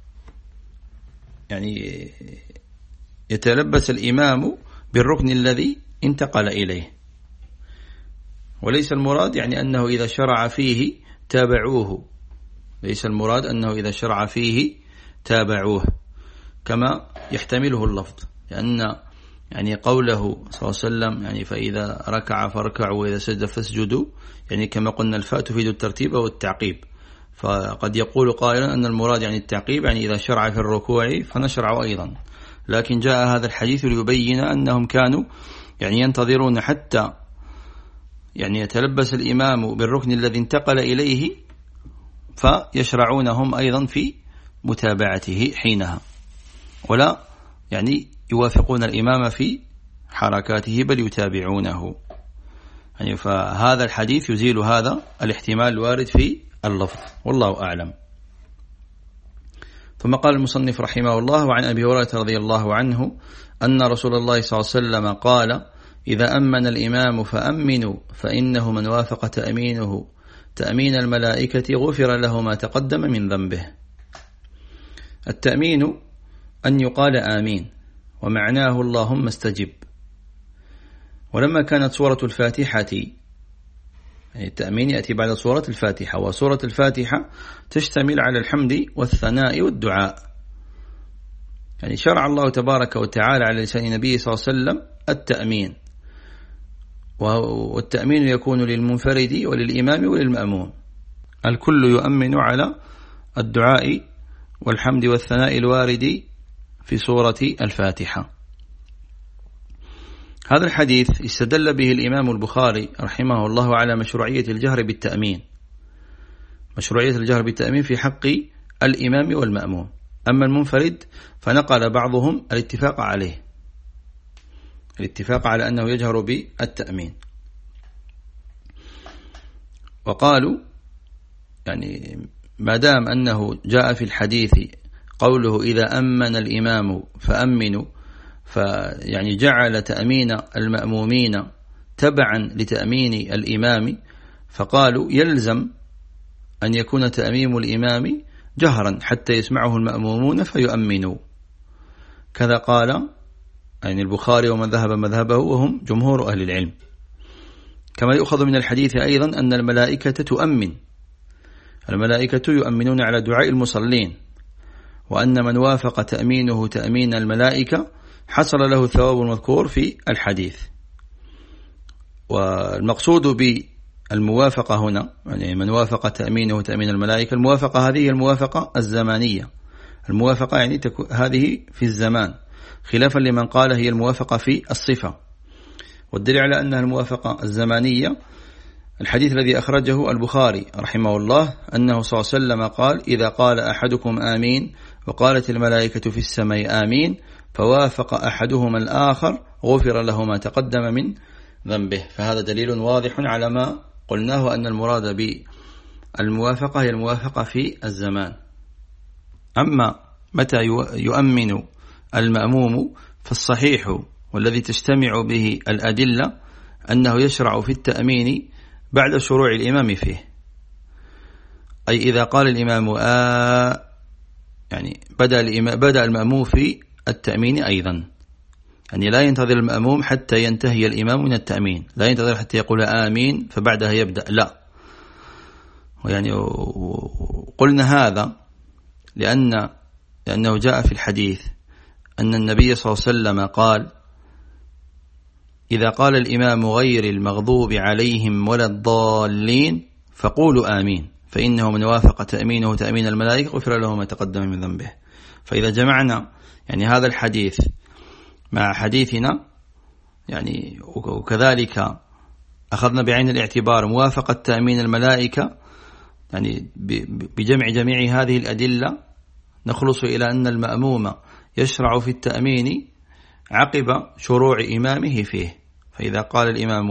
يتلبس الإمام بالركن الذي انتقل إليه، وليس المراد أنه إذا شرع فيه تابعوه، ليس المراد أنه إذا شرع فيه تابعوه كما يحتمله اللفظ، لأن يعني قوله صلى الله عليه وسلم يعني فإذا ركع فاركعوا وإذا سجد فاسجدوا، يعني كما قلنا الفاء تفيد الترتيب أو التعقيب، فقد يقول قائلا أن المراد يعني التعقيب، يعني إذا شرع في الركوع فنشرع أيضا، لكن جاء هذا الحديث ليبين أنهم كانوا يعني ينتظرون حتى يعني يتلبس الإمام بالركن الذي انتقل إليه فيشرعون هم أيضا في متابعته حينها، ولا يعني يوافقون الإمام في حركاته بل يتابعونه. يعني فهذا الحديث يزيل هذا الاحتمال الوارد في اللفظ، والله أعلم. ثم قال المصنف رحمه الله: وعن أبي هريرة رضي الله عنه أن رسول الله صلى الله عليه وسلم قال: إذا أمن الإمام فأمنوا، فإنه من وافق تأمينه تأمين الملائكة غفر له ما تقدم من ذنبه. التأمين أن يقال آمين، ومعناه اللهم استجب. ولما كانت سورة الفاتحة، يعني التأمين يأتي بعد سورة الفاتحة، وسورة الفاتحة تشتمل على الحمد والثناء والدعاء، يعني شرع الله تبارك وتعالى على لسان نبيه صلى الله عليه وسلم التأمين، والتأمين يكون للمنفرد وللإمام وللمأموم، الكل يؤمن على الدعاء والحمد والثناء الوارد في سورة الفاتحة. هذا الحديث استدل به الإمام البخاري رحمه الله على مشروعية الجهر بالتأمين، مشروعية الجهر بالتأمين في حق الإمام والمأموم. أما المنفرد فنقل بعضهم الاتفاق عليه، الاتفاق على أنه يجهر بالتأمين، وقالوا يعني ما دام أنه جاء في الحديث قوله إذا أمن الإمام فأمنوا، فيعني جعل تأمين المأمومين تبعا لتأمين الإمام، فقالوا يلزم أن يكون تأميم الإمام جهرا حتى يسمعه المأمومون فيؤمنوا. كذا قال يعني البخاري ومن ذهب مذهبه وهم جمهور أهل العلم. كما يؤخذ من الحديث أيضا أن الملائكة تؤمن، الملائكة يؤمنون على دعاء المصلين، وأن من وافق تأمينه تأمين الملائكة حصل له الثواب المذكور في الحديث. والمقصود بالموافقة هنا يعني من وافق تأمينه تأمين الملائكة، الموافقة هذه الموافقة الزمانية، الموافقة يعني هذه في الزمان، خلافا لمن قال هي الموافقة في الصفة. والدليل على أنها الموافقة الزمانية الحديث الذي أخرجه البخاري رحمه الله أنه صلى الله عليه وسلم قال: إذا قال أحدكم آمين وقالت الملائكة في السماء آمين فوافق أحدهما الآخر غفر له ما تقدم من ذنبه. فهذا دليل واضح على ما قلناه أن المراد بالموافقة هي الموافقة في الزمان. أما متى يؤمن المأموم فالصحيح والذي تجتمع به الأدلة أنه يشرع في التأمين بعد شروع الإمام فيه، أي إذا قال الإمام يعني بدأ المأموم في التأمين أيضا، يعني لا ينتظر المأموم حتى ينتهي الإمام من التأمين، لا ينتظر حتى يقول آمين فبعدها يبدأ، لا. يعني قلنا هذا لأنه جاء في الحديث أن النبي صلى الله عليه وسلم قال: إذا قال الإمام غير المغضوب عليهم ولا الضالين فقولوا آمين فإنه من وافق تأمينه تأمين الملائكة غفر له ما تقدم من ذنبه. فإذا جمعنا يعني هذا الحديث مع حديثنا يعني وكذلك أخذنا بعين الاعتبار موافقة تأمين الملائكة، يعني بجمع جميع هذه الأدلة نخلص إلى أن المأموم يشرع في التأمين عقب شروع إمامه فيه. فإذا قال الإمام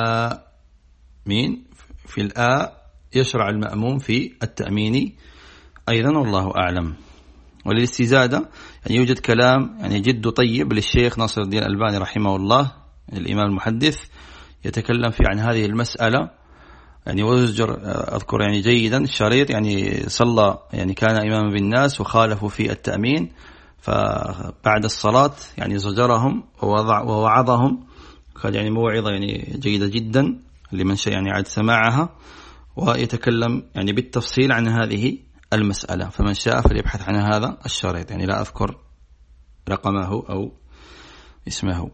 آمين في الآ يشرع المأموم في التأمين أيضا، والله أعلم. وللاستزادة يعني يوجد كلام يعني جد طيب للشيخ ناصر الدين الألباني رحمه الله الإمام المحدث يتكلم فيه عن هذه المسألة، يعني ويزجر أذكر يعني جيدا الشريط، يعني صلى يعني كان إماما بالناس وخالفوا في التأمين، فبعد الصلاة يعني زجرهم ووعظهم، كان يعني موعظة يعني جيدة جدا لمن شاء يعني عاد سماعها، ويتكلم يعني بالتفصيل عن هذه المسألة، فمن شاء فليبحث عن هذا الشريط، يعني لا أذكر رقمه أو اسمه.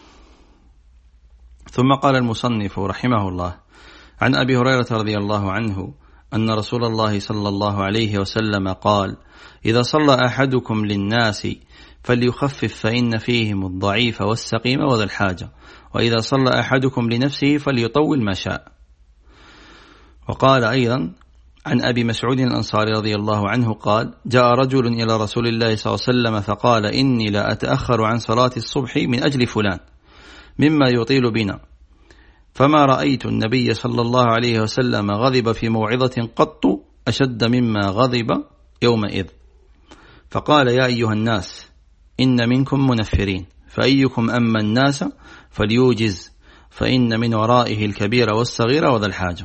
ثم قال المصنف رحمه الله: عن أبي هريرة رضي الله عنه أن رسول الله صلى الله عليه وسلم قال: إذا صلى أحدكم للناس فليخفف فإن فيهم الضعيف والسقيم وذا الحاجة، وإذا صلى أحدكم لنفسه فليطول ما شاء. وقال أيضا عن أبي مسعود الأنصاري رضي الله عنه قال: جاء رجل إلى رسول الله صلى الله عليه وسلم فقال: إني لا أتأخر عن صلاة الصبح من أجل فلان مما يطيل بنا، فما رأيت النبي صلى الله عليه وسلم غضب في موعظة قط أشد مما غضب يومئذ، فقال: يا أيها الناس إن منكم منفرين، فأيكم أما الناس فليوجز، فإن من ورائه الكبير والصغير وذا الحاجة.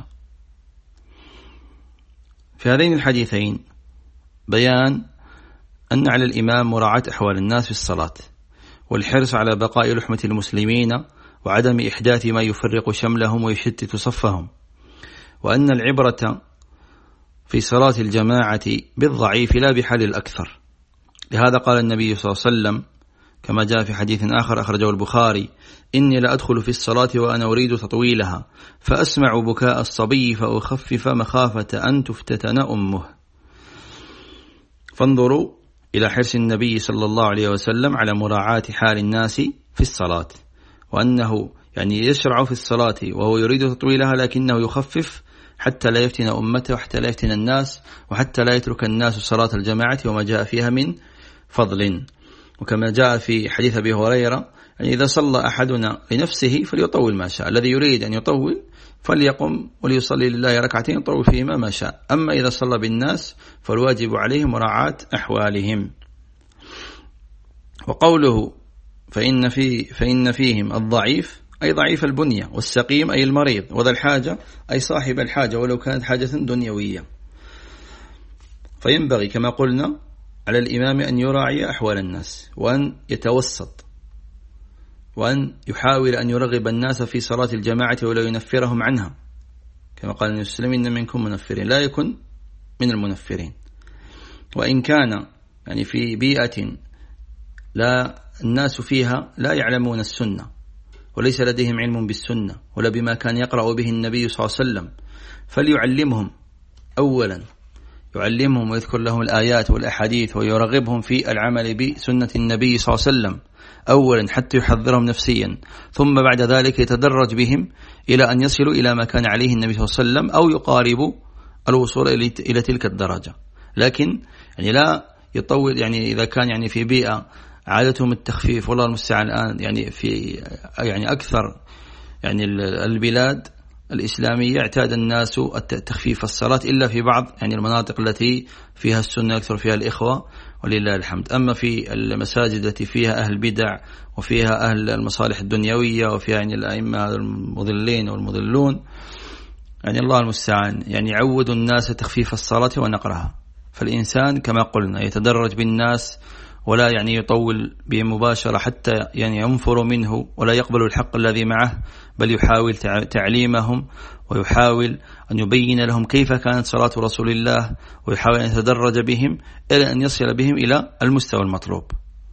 في هذين الحديثين بيان أن على الإمام مراعاة أحوال الناس في الصلاة، والحرص على بقاء لحمة المسلمين وعدم إحداث ما يفرق شملهم ويشتت صفهم، وأن العبرة في صلاة الجماعة بالضعيف لا بحال الأكثر. لهذا قال النبي صلى الله عليه وسلم كما جاء في حديث آخر أخرجه البخاري: إني لأدخل في الصلاة وأنا أريد تطويلها فأسمع بكاء الصبي فأخفف مخافة أن تفتتن أمه. فانظروا إلى حرص النبي صلى الله عليه وسلم على مراعاة حال الناس في الصلاة، وأنه يعني يشرع في الصلاة وهو يريد تطويلها لكنه يخفف حتى لا يفتن أمته وحتى لا يفتن الناس وحتى لا يترك الناس صلاة الجماعة وما جاء فيها من فضل. وكما جاء في حديث أبي هريرة: يعني إذا صلى أحدنا لنفسه فليطول ما شاء، الذي يريد أن يطول فليقم وليصلي لله ركعتين يطول فيهما ما شاء، أما إذا صلى بالناس فالواجب عليه مراعاة أحوالهم. وقوله فإن فيهم الضعيف أي ضعيف البنية، والسقيم أي المريض، وذا الحاجة أي صاحب الحاجة ولو كانت حاجة دنيوية. فينبغي كما قلنا على الإمام أن يراعي أحوال الناس، وأن يتوسط، وأن يحاول أن يرغب الناس في صلاة الجماعة ولا ينفرهم عنها، كما قال النبي صلى الله عليه وسلم: إن منكم منفرين، لا يكن من المنفرين. وإن كان يعني في بيئة لا الناس فيها لا يعلمون السنة وليس لديهم علم بالسنة ولا بما كان يقرأ به النبي صلى الله عليه وسلم، فليعلمهم أولا، يعلمهم ويذكر لهم الآيات والأحاديث ويرغبهم في العمل بسنة النبي صلى الله عليه وسلم أولا حتى يحذرهم نفسيا، ثم بعد ذلك يتدرج بهم إلى أن يصلوا إلى ما كان عليه النبي صلى الله عليه وسلم أو يقاربوا الوصول إلى تلك الدرجة. لكن يعني لا يطول، يعني إذا كان يعني في بيئة عادتهم التخفيف، والله المستعان الآن يعني في يعني أكثر يعني البلاد الإسلامية اعتاد الناس التخفيف الصلاة إلا في بعض يعني المناطق التي فيها السنة أكثر فيها الإخوة ولله الحمد. أما في المساجد التي فيها أهل بدع وفيها أهل المصالح الدنيوية وفيها يعني الأئمة المضلين والمضلون، يعني الله المستعان يعني يعود الناس تخفيف الصلاة ونقرها. فالإنسان كما قلنا يتدرج بالناس ولا يعني يطول بهم مباشرة حتى يعني ينفر منه ولا يقبل الحق الذي معه، بل يحاول تعليمهم ويحاول أن يبين لهم كيف كانت صلاة رسول الله، ويحاول أن يتدرج بهم إلى أن يصل بهم إلى المستوى المطلوب.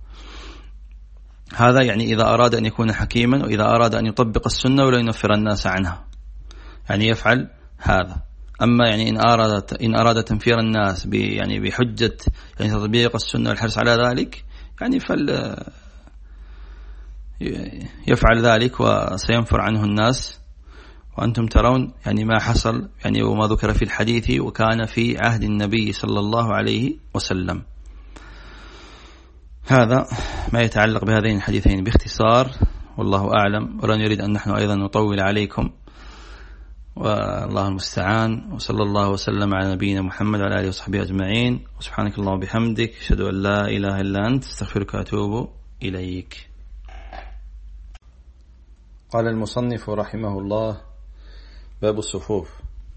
هذا يعني إذا أراد أن يكون حكيما، وإذا أراد أن يطبق السنة ولا ينفر الناس عنها يعني يفعل هذا. أما يعني إن أراد تنفير الناس يعني بحجة يعني تطبيق السنة والحرص على ذلك، يعني يفعل ذلك وسينفر عنه الناس. وأنتم ترون يعني ما حصل يعني وما ذكر في الحديث وكان في عهد النبي صلى الله عليه وسلم. هذا ما يتعلق بهذين الحديثين باختصار، والله أعلم، ولن يريد أن نحن أيضا نطول عليكم، والله المستعان. وصلى الله وسلم على نبينا محمد وعلى آله وصحبه أجمعين، وسبحانك اللهم وبحمدك، أشهد أن لا إله إلا أنت، استغفرك وأتوب إليك. قال المصنف رحمه الله: باب الصفوف.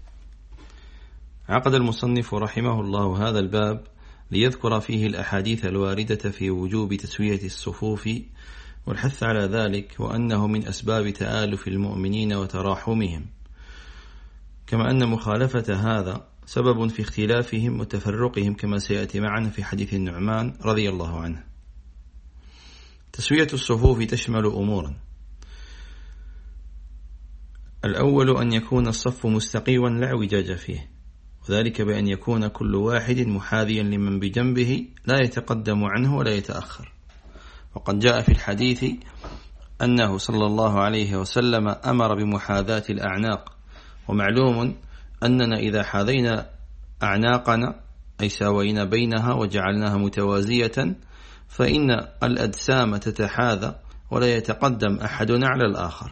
عقد المصنف رحمه الله هذا الباب ليذكر فيه الأحاديث الواردة في وجوب تسوية الصفوف والحث على ذلك، وأنه من أسباب تآلف المؤمنين وتراحمهم، كما أن مخالفة هذا سبب في اختلافهم وتفرقهم كما سيأتي معنا في حديث النعمان رضي الله عنه. تسوية الصفوف تشمل أمورا: الأول أن يكون الصف مستقيما لا اعوجاج فيه، وذلك بأن يكون كل واحد محاذيا لمن بجنبه لا يتقدم عنه ولا يتأخر. وقد جاء في الحديث أنه صلى الله عليه وسلم أمر بمحاذاة الأعناق، ومعلوم أننا إذا حاذينا أعناقنا أي ساوينا بينها وجعلناها متوازية فإن الأجسام تتحاذى ولا يتقدم أحدنا على الآخر.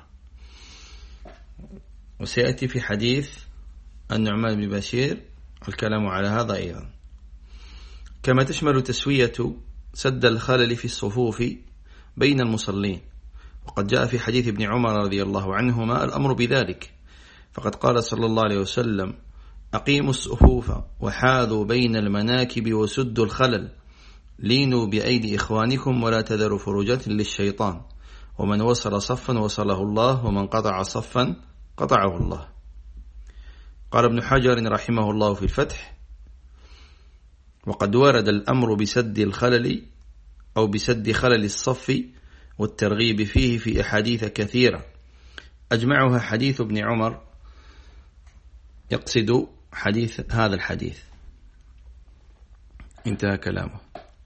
وسيأتي في حديث النعمان بن بشير الكلام على هذا أيضا. كما تشمل تسوية سد الخلل في الصفوف بين المصلين، وقد جاء في حديث ابن عمر رضي الله عنهما الأمر بذلك، فقد قال صلى الله عليه وسلم: أقيموا الصفوف وحاذوا بين المناكب وسدوا الخلل، لينوا بأيدي إخوانكم ولا تذروا فرجات للشيطان، ومن وصل صفا وصله الله، ومن قطع صفا قطعه الله. قال ابن حجر رحمه الله في الفتح: وقد ورد الأمر بسد الخلل أو بسد خلل الصف والترغيب فيه في أحاديث كثيرة، أجمعها حديث ابن عمر، يقصد حديث هذا الحديث. انتهى كلامه.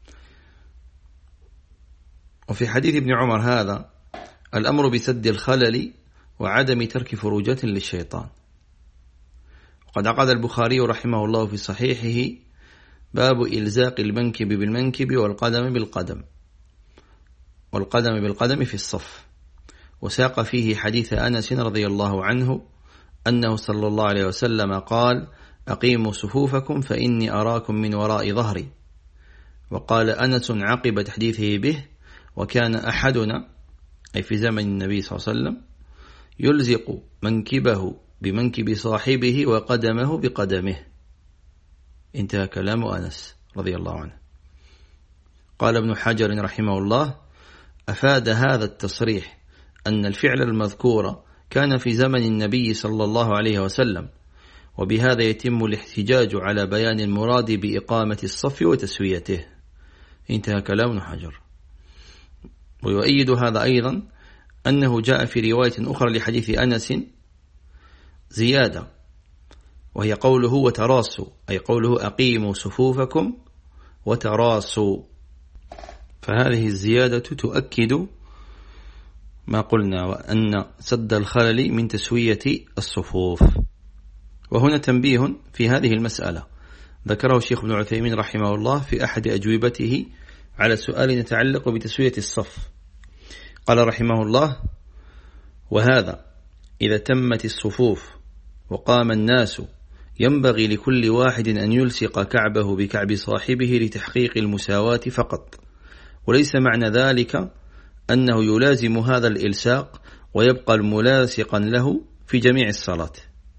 وفي حديث ابن عمر هذا الأمر بسد الخلل وعدم ترك فروجات للشيطان. وقد عقد البخاري رحمه الله في صحيحه باب إلزاق المنكب بالمنكب والقدم بالقدم والقدم بالقدم في الصف، وساق فيه حديث أنس رضي الله عنه أنه صلى الله عليه وسلم قال: أقيموا صفوفكم فإني أراكم من وراء ظهري. وقال أنس عقب تحديثه به: وكان أحدنا أي في زمن النبي صلى الله عليه وسلم يلزق منكبه بمنكب صاحبه وقدمه بقدمه. انتهى كلام أنس رضي الله عنه. قال ابن حجر رحمه الله: أفاد هذا التصريح أن الفعل المذكور كان في زمن النبي صلى الله عليه وسلم، وبهذا يتم الاحتجاج على بيان المراد بإقامة الصف وتسويته. انتهى كلام ابن حجر. ويؤيد هذا أيضا أنه جاء في رواية أخرى لحديث أنس زيادة، وهي قوله وتراصوا، أي قوله أقيموا صفوفكم وتراصوا، فهذه الزيادة تؤكد ما قلنا، وأن سد الخلل من تسوية الصفوف. وهنا تنبيه في هذه المسألة ذكره الشيخ ابن عثيمين رحمه الله في أحد أجوبته على سؤال يتعلق بتسوية الصف. قال رحمه الله: وهذا إذا تمت الصفوف وقام الناس ينبغي لكل واحد أن يلصق كعبه بكعب صاحبه لتحقيق المساواة فقط، وليس معنى ذلك أنه يلازم هذا الإلصاق ويبقى الملاصقا له في جميع الصلاة،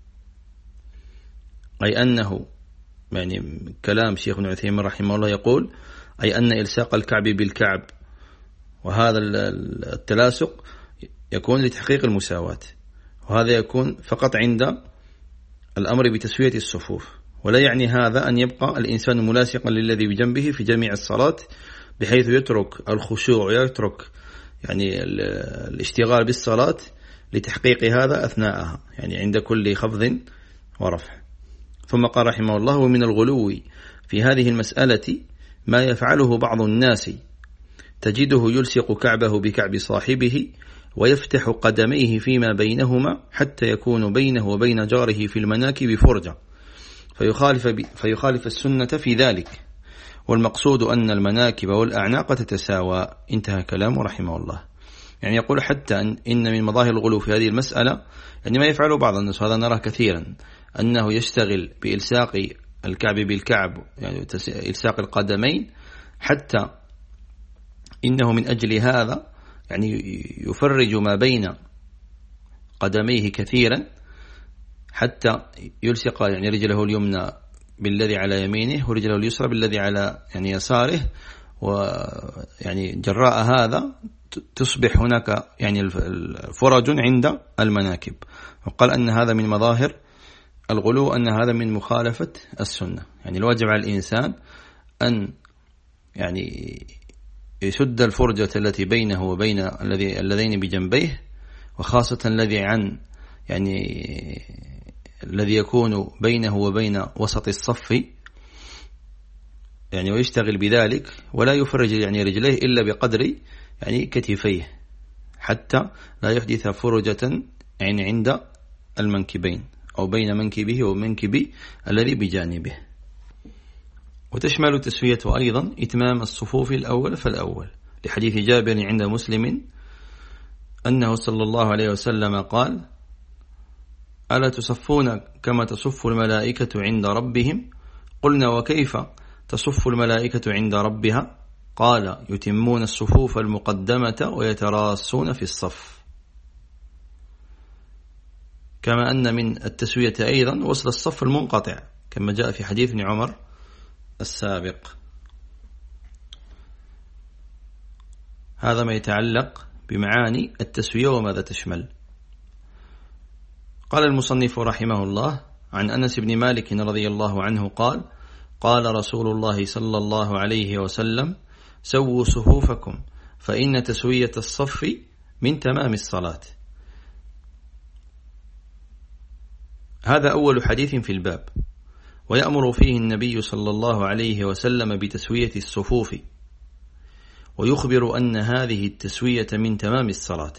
أي أنه يعني كلام شيخ ابن عثيمين رحمه الله يقول أي أن إلصاق الكعب بالكعب وهذا التلاصق يكون لتحقيق المساواة، وهذا يكون فقط عند الأمر بتسوية الصفوف، ولا يعني هذا أن يبقى الإنسان ملاصقا للذي بجنبه في جميع الصلاة بحيث يترك الخشوع ويترك يعني الاشتغال بالصلاة لتحقيق هذا أثناءها، يعني عند كل خفض ورفع. ثم قال رحمه الله: ومن الغلو في هذه المسألة ما يفعله بعض الناس، تجده يلصق كعبه بكعب صاحبه ويفتح قدميه فيما بينهما حتى يكون بينه وبين جاره في المناكب فرجة، فيخالف السنة في ذلك، والمقصود أن المناكب والأعناق تتساوى. انتهى كلامه رحمه الله. يعني يقول حتى إن من مظاهر الغلو في هذه المسألة يعني ما يفعله بعض الناس، هذا نراه كثيرا، أنه يشتغل بإلصاق الكعب بالكعب، يعني إلصاق القدمين، حتى إنه من أجل هذا يعني يفرج ما بين قدميه كثيرا حتى يلصق يعني رجله اليمنى بالذي على يمينه ورجله اليسرى بالذي على يعني يساره، ويعني جراء هذا تصبح هناك يعني فرج عند المناكب. وقال أن هذا من مظاهر الغلو أن هذا من مخالفة السنة. يعني الواجب على الإنسان أن يعني يسد الفرجة التي بينه وبين الذين بجنبيه، وخاصة الذي عن الذي يكون بينه وبين وسط الصف، ويشتغل بذلك، ولا يفرج رجليه إلا بقدر كتفيه، حتى لا يحدث فرجة عند المنكبين أو بين منكبه ومنكب الذي بجانبه. وتشمل التسوية أيضا إتمام الصفوف الأول فالأول، لحديث جابر عند مسلم أنه صلى الله عليه وسلم قال: ألا تصفون كما تصف الملائكة عند ربهم؟ قلنا: وكيف تصف الملائكة عند ربها؟ قال: يتمون الصفوف المقدمة ويتراصون في الصف. كما أن من التسوية أيضا وصل الصف المنقطع، كما جاء في حديث ابن عمر السابق. هذا ما يتعلق بمعاني التسوية وماذا تشمل. قال المصنف رحمه الله: عن أنس بن مالك رضي الله عنه قال: قال رسول الله صلى الله عليه وسلم: سووا صفوفكم فإن تسوية الصف من تمام الصلاة. هذا أول حديث في الباب، ويأمر فيه النبي صلى الله عليه وسلم بتسوية الصفوف، ويخبر أن هذه التسوية من تمام الصلاة،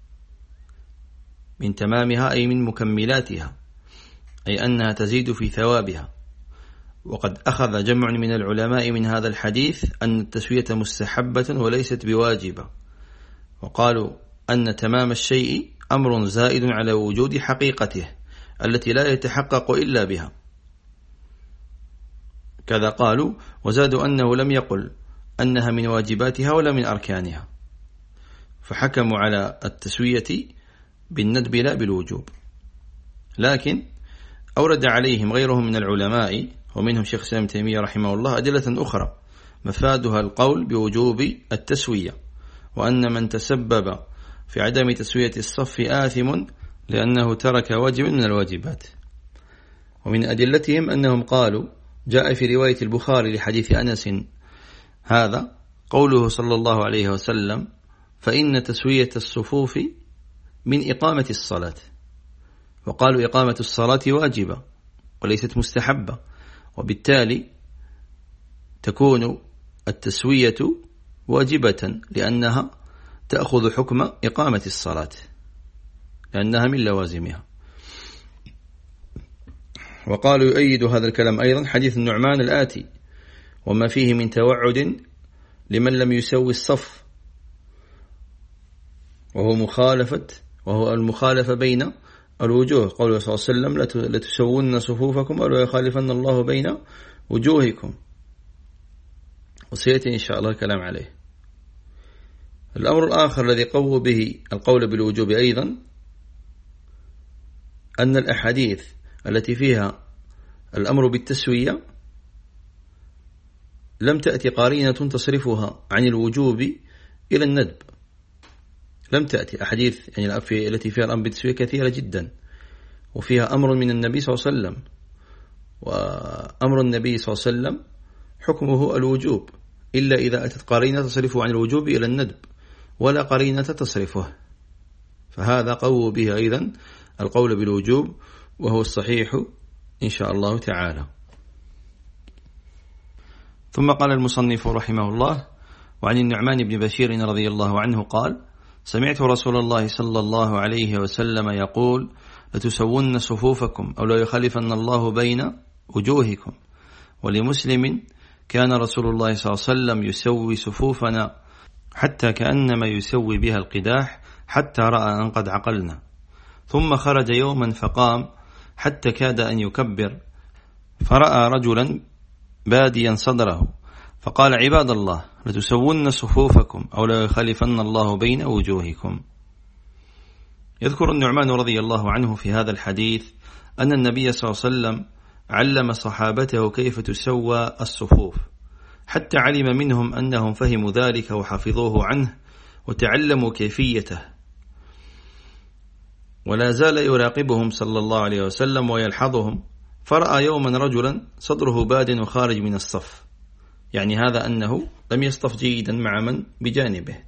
من تمامها أي من مكملاتها، أي أنها تزيد في ثوابها. وقد أخذ جمع من العلماء من هذا الحديث أن التسوية مستحبة وليست بواجبة، وقالوا أن تمام الشيء أمر زائد على وجود حقيقته التي لا يتحقق إلا بها. كذا قالوا، وزادوا أنه لم يقل أنها من واجباتها ولا من أركانها، فحكموا على التسوية بالندب لا بالوجوب. لكن أورد عليهم غيرهم من العلماء، ومنهم شيخ الإسلام ابن تيمية رحمه الله، أدلة أخرى مفادها القول بوجوب التسوية، وأن من تسبب في عدم تسوية الصف آثم لأنه ترك واجب من الواجبات. ومن أدلتهم أنهم قالوا: جاء في رواية البخاري لحديث أنس هذا قوله صلى الله عليه وسلم: فإن تسوية الصفوف من إقامة الصلاة. وقالوا: إقامة الصلاة واجبة وليست مستحبة، وبالتالي تكون التسوية واجبة لأنها تأخذ حكم إقامة الصلاة، لأنها من لوازمها. وقالوا: يؤيد هذا الكلام أيضا حديث النعمان الآتي، وما فيه من توعد لمن لم يسوي الصف، وهو المخالفة بين الوجوه. قوله صلى الله عليه وسلم: لتسوون صفوفكم أو لا يخالفن الله بين وجوهكم، وسيأتي إن شاء الله الكلام عليه. الأمر الآخر الذي قووا به القول بالوجوب أيضا أن الأحاديث التي فيها الأمر بالتسوية لم تأتي قارينة تصرفها عن الوجوب إلى الندب. لم تأتي أحاديث التي فيها الأمر بالتسوية كثيرة جدا، وفيها أمر من النبي صلى الله عليه وسلم، وأمر النبي صلى الله عليه وسلم حكمه الوجوب، إلا إذا أتت قارينة تصرفه عن الوجوب إلى الندب، ولا قارينة تصرفه. فهذا قووا به أيضا القول بالوجوب، وهو الصحيح إن شاء الله تعالى. ثم قال المصنف رحمه الله: وعن النعمان بن بشير رضي الله عنه قال: سمعت رسول الله صلى الله عليه وسلم يقول: لتسون صفوفكم أو لا يخالفن الله بين وجوهكم. ولمسلم: كان رسول الله صلى الله عليه وسلم يسوي صفوفنا حتى كأنما يسوي بها القداح، حتى رأى أن قد عقلنا. ثم خرج يوما فقام حتى كاد أن يكبر، فرأى رجلا باديا صدره، فقال: عباد الله، لتسون صفوفكم أو لا يخالفن الله بين وجوهكم. يذكر النعمان رضي الله عنه في هذا الحديث أن النبي صلى الله عليه وسلم علم صحابته كيف تسوى الصفوف، حتى علم منهم أنهم فهموا ذلك وحفظوه عنه وتعلموا كيفيته. ولا زال يراقبهم صلى الله عليه وسلم ويلحظهم، فرأى يوما رجلا صدره باد وخارج من الصف، يعني هذا أنه لم يصطف جيدا مع من بجانبه،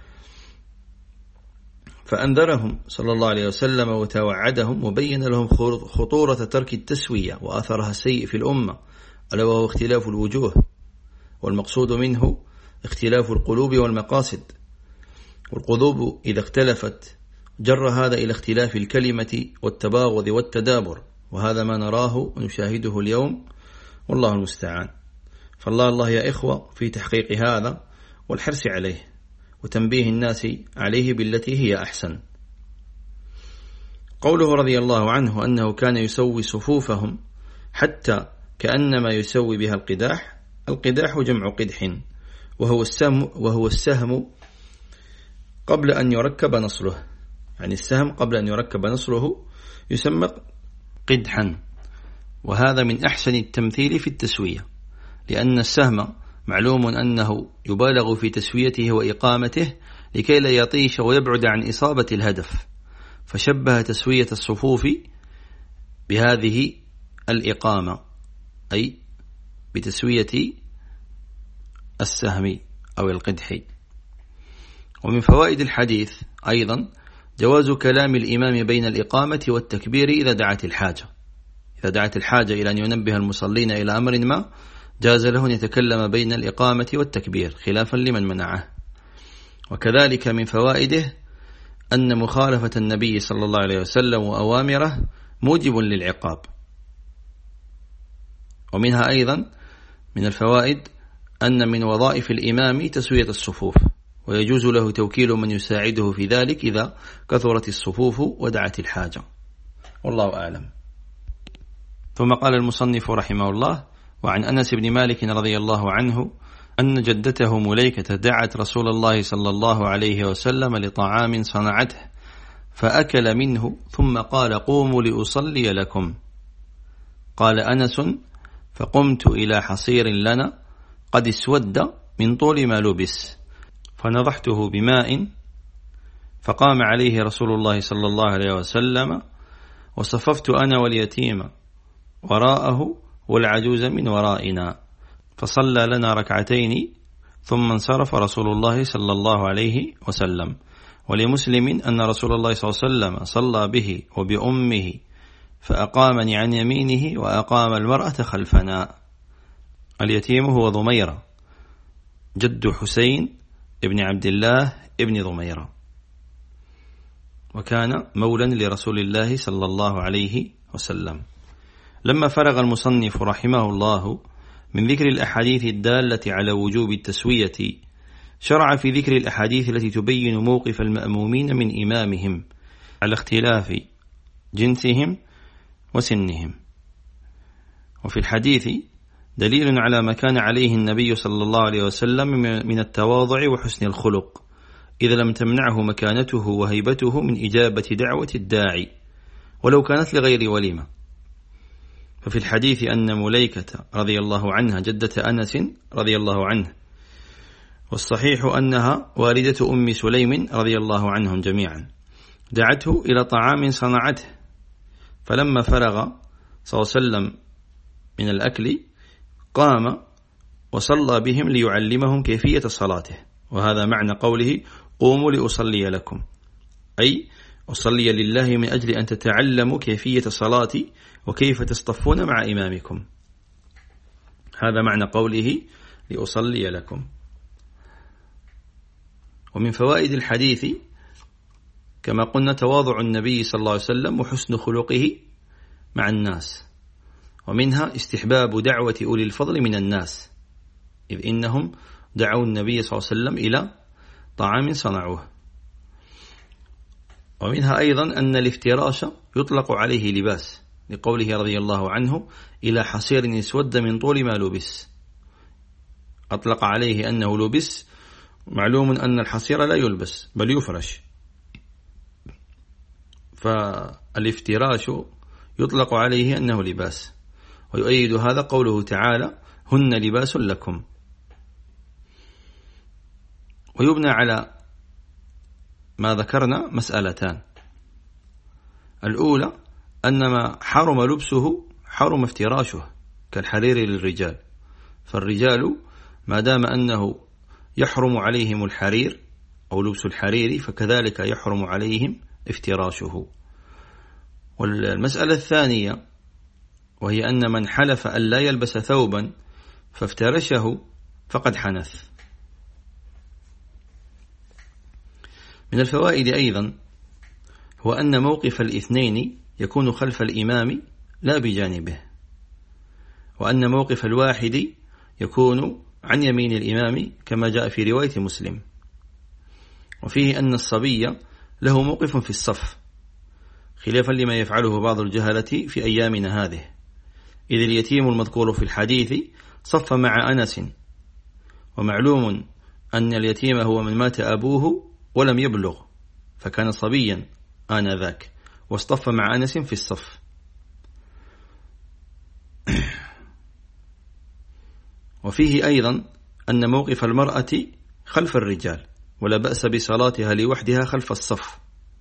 فأنذرهم صلى الله عليه وسلم وتوعدهم وبين لهم خطورة ترك التسوية وأثرها السيء في الأمة، ألا وهو اختلاف الوجوه، والمقصود منه اختلاف القلوب والمقاصد، والقلوب إذا اختلفت جر هذا إلى اختلاف الكلمة والتباغض والتدابر، وهذا ما نراه ونشاهده اليوم والله المستعان. فالله يا إخوة في تحقيق هذا والحرص عليه وتنبيه الناس عليه بالتي هي أحسن. قوله رضي الله عنه أنه كان يسوي صفوفهم حتى كأنما يسوي بها القداح. القداح جمع قدح، وهو السهم قبل أن يركب نصله، يعني السهم قبل أن يركب نصله يسمى قدحا، وهذا من أحسن التمثيل في التسوية، لأن السهم معلوم أنه يبالغ في تسويته وإقامته لكي لا يطيش ويبعد عن إصابة الهدف، فشبه تسوية الصفوف بهذه الإقامة، أي بتسوية السهم أو القدح. ومن فوائد الحديث أيضا جواز كلام الإمام بين الإقامة والتكبير إذا دعت الحاجة إلى أن ينبه المصلين إلى أمر ما، جاز له أن يتكلم بين الإقامة والتكبير خلافا لمن منعه. وكذلك من فوائده أن مخالفة النبي صلى الله عليه وسلم وأوامره موجب للعقاب. ومنها أيضا من الفوائد أن من وظائف الإمام تسوية الصفوف، ويجوز له توكيل من يساعده في ذلك إذا كثرت الصفوف ودعت الحاجة، والله أعلم. ثم قال المصنف رحمه الله: وعن أنس بن مالك رضي الله عنه أن جدته مليكة دعت رسول الله صلى الله عليه وسلم لطعام صنعته فأكل منه ثم قال: قوموا لأصلي لكم. قال أنس: فقمت إلى حصير لنا قد اسود من طول ما لبس فنضحته بماء، فقام عليه رسول الله صلى الله عليه وسلم، وصففت أنا واليتيم وراءه والعجوز من ورائنا، فصلى لنا ركعتين ثم انصرف رسول الله صلى الله عليه وسلم. ولمسلم أن رسول الله صلى الله عليه وسلم صلى به وبأمه فأقامني عن يمينه وأقام المرأة خلفنا. اليتيم هو ضميرة جد حسين ابن عبد الله ابن ضميرة، وكان مولا لرسول الله صلى الله عليه وسلم. لما فرغ المصنف رحمه الله من ذكر الأحاديث الدالة على وجوب التسوية، شرع في ذكر الأحاديث التي تبين موقف المأمومين من إمامهم على اختلاف جنسهم وسنهم. وفي الحديث دليل على ما كان عليه النبي صلى الله عليه وسلم من التواضع وحسن الخلق، إذا لم تمنعه مكانته وهيبته من إجابة دعوة الداعي ولو كانت لغير وليمة. ففي الحديث أن مليكة رضي الله عنها جدة أنس رضي الله عنه، والصحيح أنها والدة أم سليم رضي الله عنهم جميعا، دعته إلى طعام صنعته، فلما فرغ صلى الله عليه وسلم من الأكل قام وصلى بهم ليعلمهم كيفية صلاته، وهذا معنى قوله: قوموا لأصلي لكم، أي أصلي لله من أجل أن تتعلموا كيفية صلاتي وكيف تصطفون مع إمامكم. هذا معنى قوله لأصلي لكم. ومن فوائد الحديث كما قلنا تواضع النبي صلى الله عليه وسلم وحسن خلقه مع الناس، ومنها استحباب دعوة أولي الفضل من الناس، إذ إنهم دعوا النبي صلى الله عليه وسلم إلى طعام صنعوه. ومنها أيضا أن الافتراش يطلق عليه لباس، لقوله رضي الله عنه: إلى حصير اسود من طول ما لبس، أطلق عليه أنه لبس، معلوم أن الحصير لا يلبس بل يفرش، فالافتراش يطلق عليه أنه لباس. ويؤيد هذا قوله تعالى: هن لباس لكم. ويبنى على ما ذكرنا مسألتان: الأولى أن ما حرم لبسه حرم افتراشه كالحرير للرجال، فالرجال ما دام أنه يحرم عليهم الحرير أو لبس الحرير فكذلك يحرم عليهم افتراشه. والمسألة الثانية وهي أن من حلف أن لا يلبس ثوبا فافترشه فقد حنث. من الفوائد أيضا هو أن موقف الاثنين يكون خلف الإمام لا بجانبه، وأن موقف الواحد يكون عن يمين الإمام كما جاء في رواية مسلم. وفيه أن الصبي له موقف في الصف خلافا لما يفعله بعض الجهلة في أيامنا هذه، إذ اليتيم المذكور في الحديث صف مع أنس، ومعلوم أن اليتيم هو من مات أبوه ولم يبلغ فكان صبيا آنذاك واصطف مع أنس في الصف. وفيه أيضا أن موقف المرأة خلف الرجال ولا بأس بصلاتها لوحدها خلف الصف،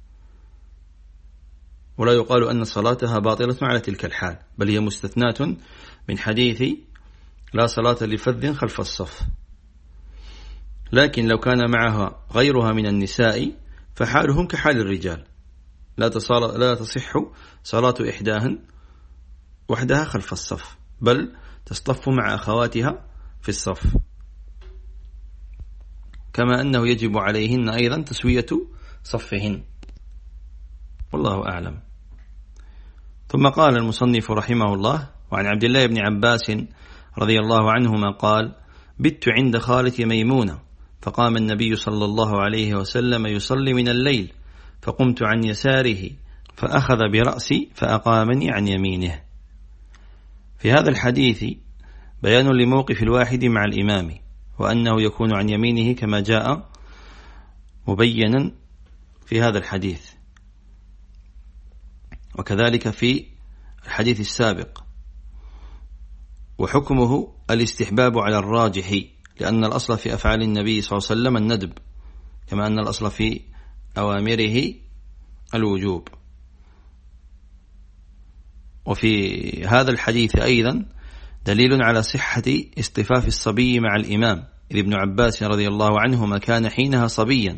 ولا يقال أن صلاتها باطلة على تلك الحال، بل هي مستثناة من حديث لا صلاة لفذ خلف الصف. لكن لو كان معها غيرها من النساء فحالهم كحال الرجال، لا تصح صلاة إحداهن وحدها خلف الصف، بل تصطف مع أخواتها في الصف، كما أنه يجب عليهن أيضا تسوية صفهن، والله أعلم. ثم قال المصنف رحمه الله: وعن عبد الله بن عباس رضي الله عنهما قال: بت عند خالتي ميمونة فقام النبي صلى الله عليه وسلم يصلي من الليل فقمت عن يساره فأخذ برأسي فأقامني عن يمينه. في هذا الحديث بيان لموقف الواحد مع الإمام، وأنه يكون عن يمينه كما جاء مبينا في هذا الحديث، وكذلك في الحديث السابق. وحكمه الاستحباب على الراجح، لأن الأصل في أفعال النبي صلى الله عليه وسلم الندب، كما أن الأصل في أوامره الوجوب. وفي هذا الحديث أيضا دليل على صحة اصطفاف الصبي مع الإمام، إذ ابن عباس رضي الله عنهما كان حينها صبيا.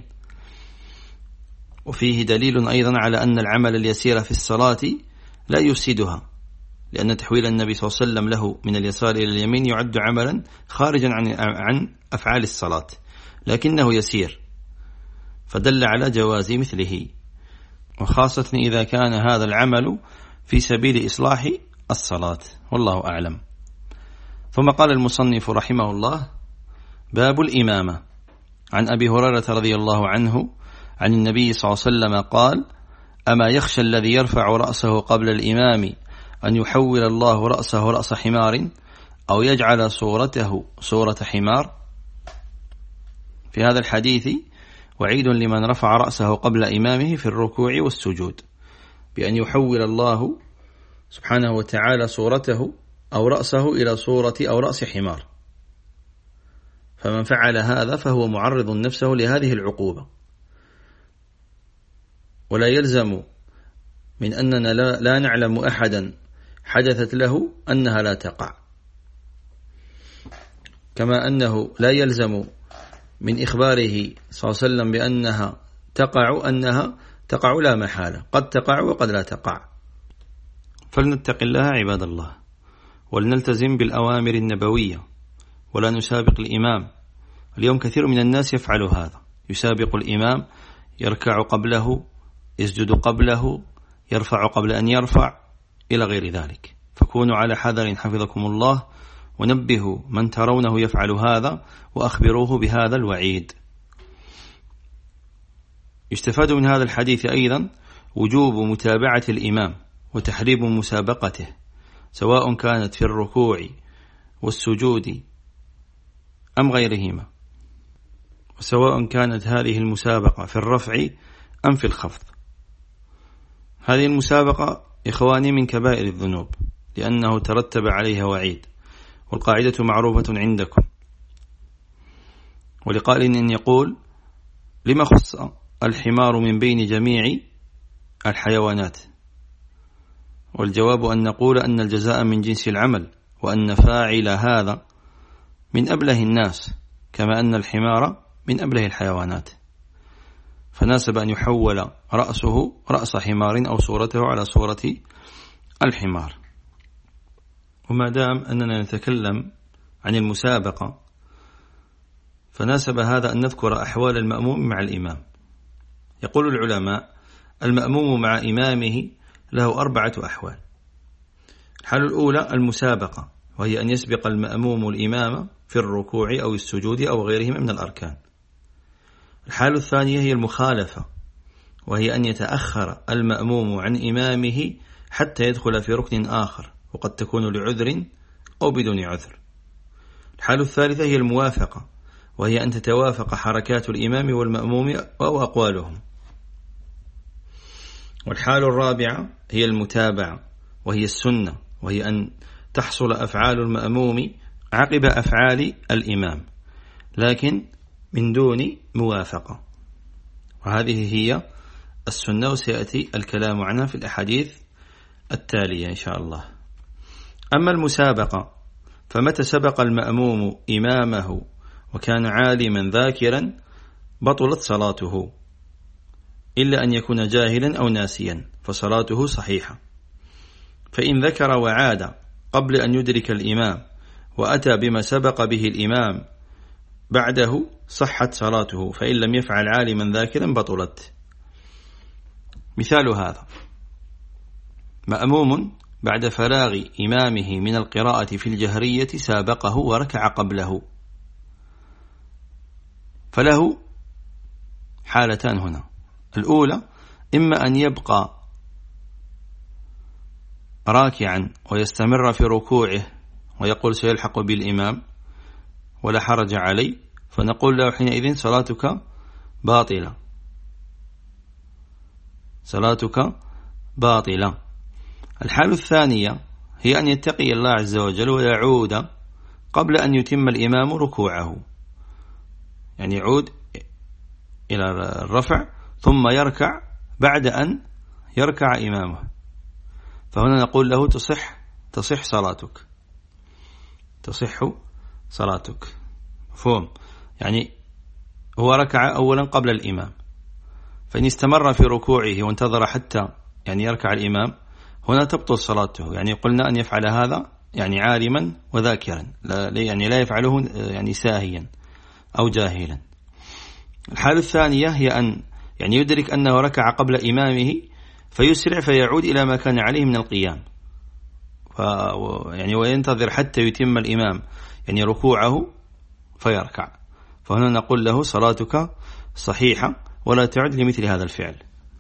وفيه دليل أيضا على أن العمل اليسير في الصلاة لا يفسدها، لأن تحويل النبي صلى الله عليه وسلم له من اليسار إلى اليمين يعد عملا خارجا عن أفعال الصلاة، لكنه يسير، فدل على جواز مثله، وخاصة إذا كان هذا العمل في سبيل إصلاح الصلاة، والله أعلم. ثم قال المصنف رحمه الله: باب الإمامة. عن أبي هريرة رضي الله عنه عن النبي صلى الله عليه وسلم قال: أما يخشى الذي يرفع رأسه قبل الإمام أن يحول الله رأسه رأس حمار أو يجعل صورته صورة حمار؟ في هذا الحديث وعيد لمن رفع رأسه قبل إمامه في الركوع والسجود بأن يحول الله سبحانه وتعالى صورته أو رأسه إلى صورة أو رأس حمار، فمن فعل هذا فهو معرض نفسه لهذه العقوبة. ولا يلزم من أننا لا نعلم أحدا حدثت له أنها لا تقع، كما أنه لا يلزم من إخباره صلى الله عليه وسلم بأنها تقع لا محالة، قد تقع وقد لا تقع. فلنتق الله عباد الله، ولنلتزم بالأوامر النبوية، ولا نسابق الإمام. اليوم كثير من الناس يفعل هذا، يسابق الإمام، يركع قبله، يسجد قبله، يرفع قبل أن يرفع، إلى غير ذلك. فكونوا على حذر حفظكم الله، ونبهوا من ترونه يفعل هذا وأخبروه بهذا الوعيد. يستفاد من هذا الحديث أيضا وجوب متابعة الإمام وتحريم مسابقته، سواء كانت في الركوع والسجود أم غيرهما، وسواء كانت هذه المسابقة في الرفع أم في الخفض. هذه المسابقة إخواني من كبائر الذنوب، لأنه ترتب عليها وعيد، والقاعدة معروفة عندكم. ولقائل إن يقول: لما خص الحمار من بين جميع الحيوانات؟ والجواب أن نقول أن الجزاء من جنس العمل، وأن فاعل هذا من أبله الناس، كما أن الحمار من أبله الحيوانات، فناسب أن يحول رأسه رأس حمار أو صورته على صورة الحمار. وما دام أننا نتكلم عن المسابقة، فناسب هذا أن نذكر أحوال المأموم مع الإمام. يقول العلماء: المأموم مع إمامه له 4 أحوال. الحالة الأولى المسابقة، وهي أن يسبق المأموم الإمام في الركوع أو السجود أو غيرهما من الأركان. الحالة الثانية هي المخالفة، وهي أن يتأخر المأموم عن إمامه حتى يدخل في ركن آخر، وقد تكون لعذر أو بدون عذر. الحالة الثالثة هي الموافقة، وهي أن تتوافق حركات الإمام والمأموم أو أقوالهم. والحالة الرابعة هي المتابعة، وهي السنة، وهي أن تحصل أفعال المأموم عقب أفعال الإمام، لكن من دون موافقة، وهذه هي السنة، وسيأتي الكلام عنها في الأحاديث التالية إن شاء الله. أما المسابقة فمتى سبق المأموم إمامه وكان عالما ذاكرا بطلت صلاته، إلا أن يكون جاهلا أو ناسيا فصلاته صحيحة. فإن ذكر وعاد قبل أن يدرك الإمام وأتى بما سبق به الإمام بعده صحت صلاته، فإن لم يفعل عالما ذاكرا بطلت. مثال هذا: مأموم بعد فراغ إمامه من القراءة في الجهرية سابقه وركع قبله، فله حالتان هنا. الأولى إما أن يبقى راكعا ويستمر في ركوعه ويقول سيلحق بالإمام ولا حرج عليه، فنقول له حينئذ صلاتك باطلة، صلاتك باطلة. الحالة الثانية هي أن يتقي الله عز وجل ويعود قبل أن يتم الإمام ركوعه، يعني يعود إلى الرفع ثم يركع بعد أن يركع إمامه، فهنا نقول له تصح صلاتك، تصح صلاتك. مفهوم؟ يعني هو ركع أولا قبل الإمام، فإن استمر في ركوعه وانتظر حتى يعني يركع الإمام هنا تبطل صلاته. يعني قلنا أن يفعل هذا يعني عالما وذاكرا، يعني لا يفعله يعني ساهيا أو جاهلا. الحالة الثانية هي أن يعني يدرك أنه ركع قبل إمامه فيسرع فيعود إلى ما كان عليه من القيام، يعني وينتظر حتى يتم الإمام يعني ركوعه فيركع، فهنا نقول له صلاتك صحيحة ولا تعد لمثل هذا الفعل.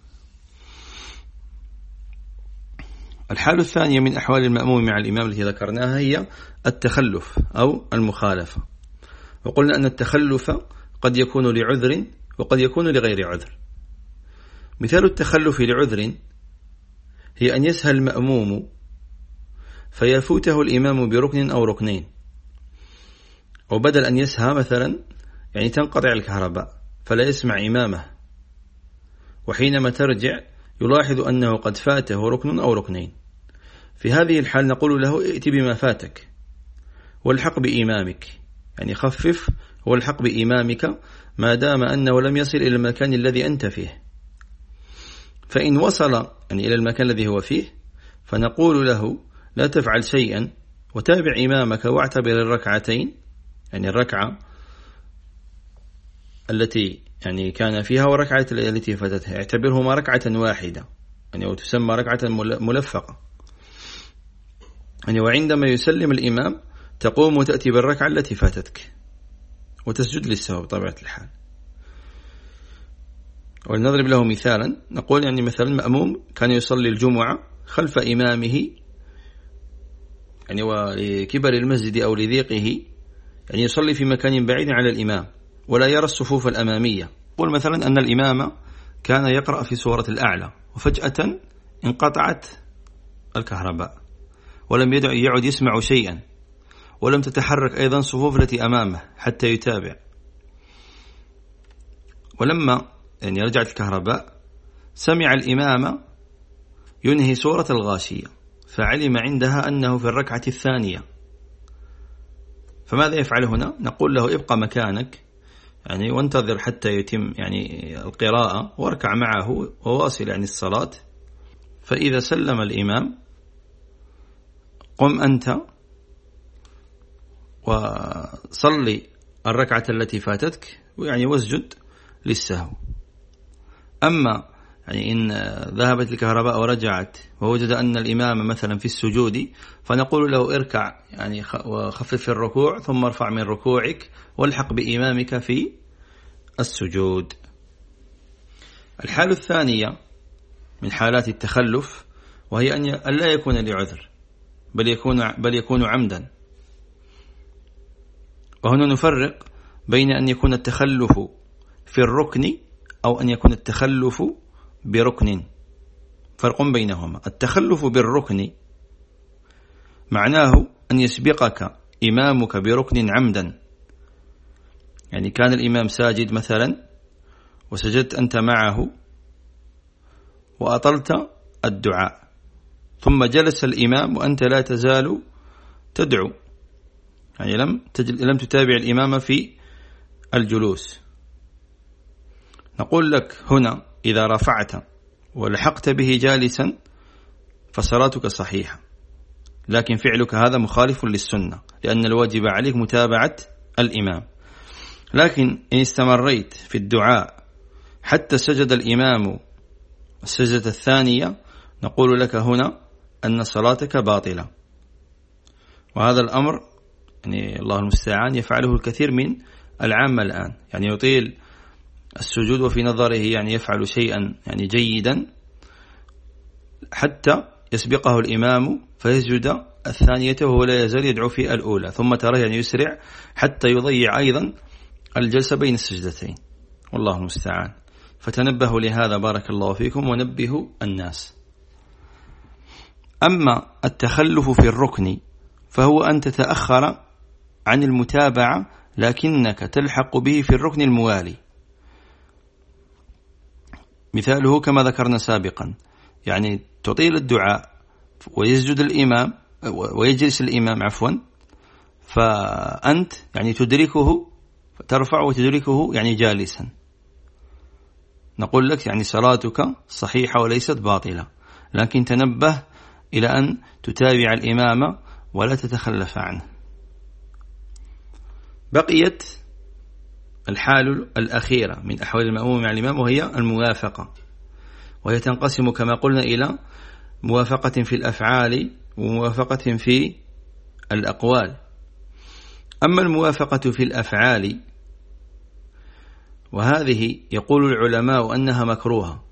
الحالة الثانية من أحوال المأموم مع الإمام التي ذكرناها هي التخلف أو المخالفة، وقلنا أن التخلف قد يكون لعذر وقد يكون لغير عذر. مثال التخلف لعذر هي أن يسهى المأموم فيفوته الإمام بركن أو ركنين، وبدل أن يسهى مثلا يعني تنقطع الكهرباء فلا يسمع إمامه، وحينما ترجع يلاحظ أنه قد فاته ركن أو ركنين. في هذه الحال نقول له ائت بما فاتك والحق بإمامك، يعني خفف والحق بإمامك ما دام أنه لم يصل إلى المكان الذي أنت فيه. فإن وصل يعني إلى المكان الذي هو فيه فنقول له لا تفعل شيئا وتابع إمامك واعتبر الركعتين، يعني الركعة التي يعني كان فيها وركعة التي فاتتها اعتبرهما ركعة واحدة، يعني وتسمى ركعة ملفقة، يعني وعندما يسلم الإمام تقوم وتأتي بالركعة التي فاتتك وتسجد للسهو بطبيعة الحال. ولنضرب له مثالا، نقول يعني مثلا مأموم كان يصلي الجمعة خلف إمامه يعني ولكبر المسجد أو لضيقه، يعني يصلي في مكان بعيد على الإمام ولا يرى الصفوف الأمامية. قل مثلا أن الإمام كان يقرأ في سورة الأعلى وفجأة انقطعت الكهرباء ولم يعد يسمع شيئا، ولم تتحرك أيضا صفوف التي أمامه حتى يتابع. ولما يعني رجعت الكهرباء سمع الإمام ينهي سورة الغاشية فعلم عندها أنه في الركعة الثانية، فماذا يفعل هنا؟ نقول له ابقى مكانك يعني وانتظر حتى يتم يعني القراءة واركع معه وواصل يعني الصلاة، فإذا سلم الإمام قم أنت وصلي الركعة التي فاتتك يعني واسجد للسهو. أما يعني إن ذهبت الكهرباء ورجعت ووجد أن الإمام مثلا في السجود، فنقول له اركع يعني وخفف الركوع ثم ارفع من ركوعك والحق بإمامك في السجود. الحالة الثانية من حالات التخلف وهي أن لا يكون لعذر بل يكون عمدا، وهنا نفرق بين أن يكون التخلف في الركن أو أن يكون التخلف بركن، فرق بينهما. التخلف بالركن معناه أن يسبقك إمامك بركن عمدا، يعني كان الإمام ساجد مثلا وسجدت أنت معه وأطلت الدعاء، ثم جلس الإمام وأنت لا تزال تدعو، يعني لم تتابع الإمام في الجلوس. نقول لك هنا إذا رفعت ولحقت به جالسا فصلاتك صحيحة، لكن فعلك هذا مخالف للسنة، لأن الواجب عليك متابعة الإمام. لكن إن استمريت في الدعاء حتى سجد الإمام السجدة الثانية نقول لك هنا أن صلاتك باطلة، وهذا الأمر يعني الله المستعان يفعله الكثير من العامة الآن، يعني يطيل السجود وفي نظره يعني يفعل شيئا يعني جيدا حتى يسبقه الإمام فيسجد الثانية وهو لا يزال يدعو في الأولى، ثم ترى يعني يسرع حتى يضيع أيضا الجلسة بين السجدتين، والله المستعان. فتنبهوا لهذا بارك الله فيكم ونبهوا الناس. أما التخلف في الركن فهو أن تتأخر عن المتابعة لكنك تلحق به في الركن الموالي. مثاله كما ذكرنا سابقا، يعني تطيل الدعاء ويسجد الإمام ويجلس الإمام فأنت يعني تدركه ترفع وتدركه يعني جالسا، نقول لك يعني صلاتك صحيحة وليست باطلة، لكن تنبه إلى أن تتابع الإمام ولا تتخلف عنه. بقيت الحال الأخيرة من أحوال المأموم مع الإمام وهي الموافقة، وهي تنقسم كما قلنا إلى موافقة في الأفعال وموافقة في الأقوال. أما الموافقة في الأفعال وهذه يقول العلماء أنها مكروهة،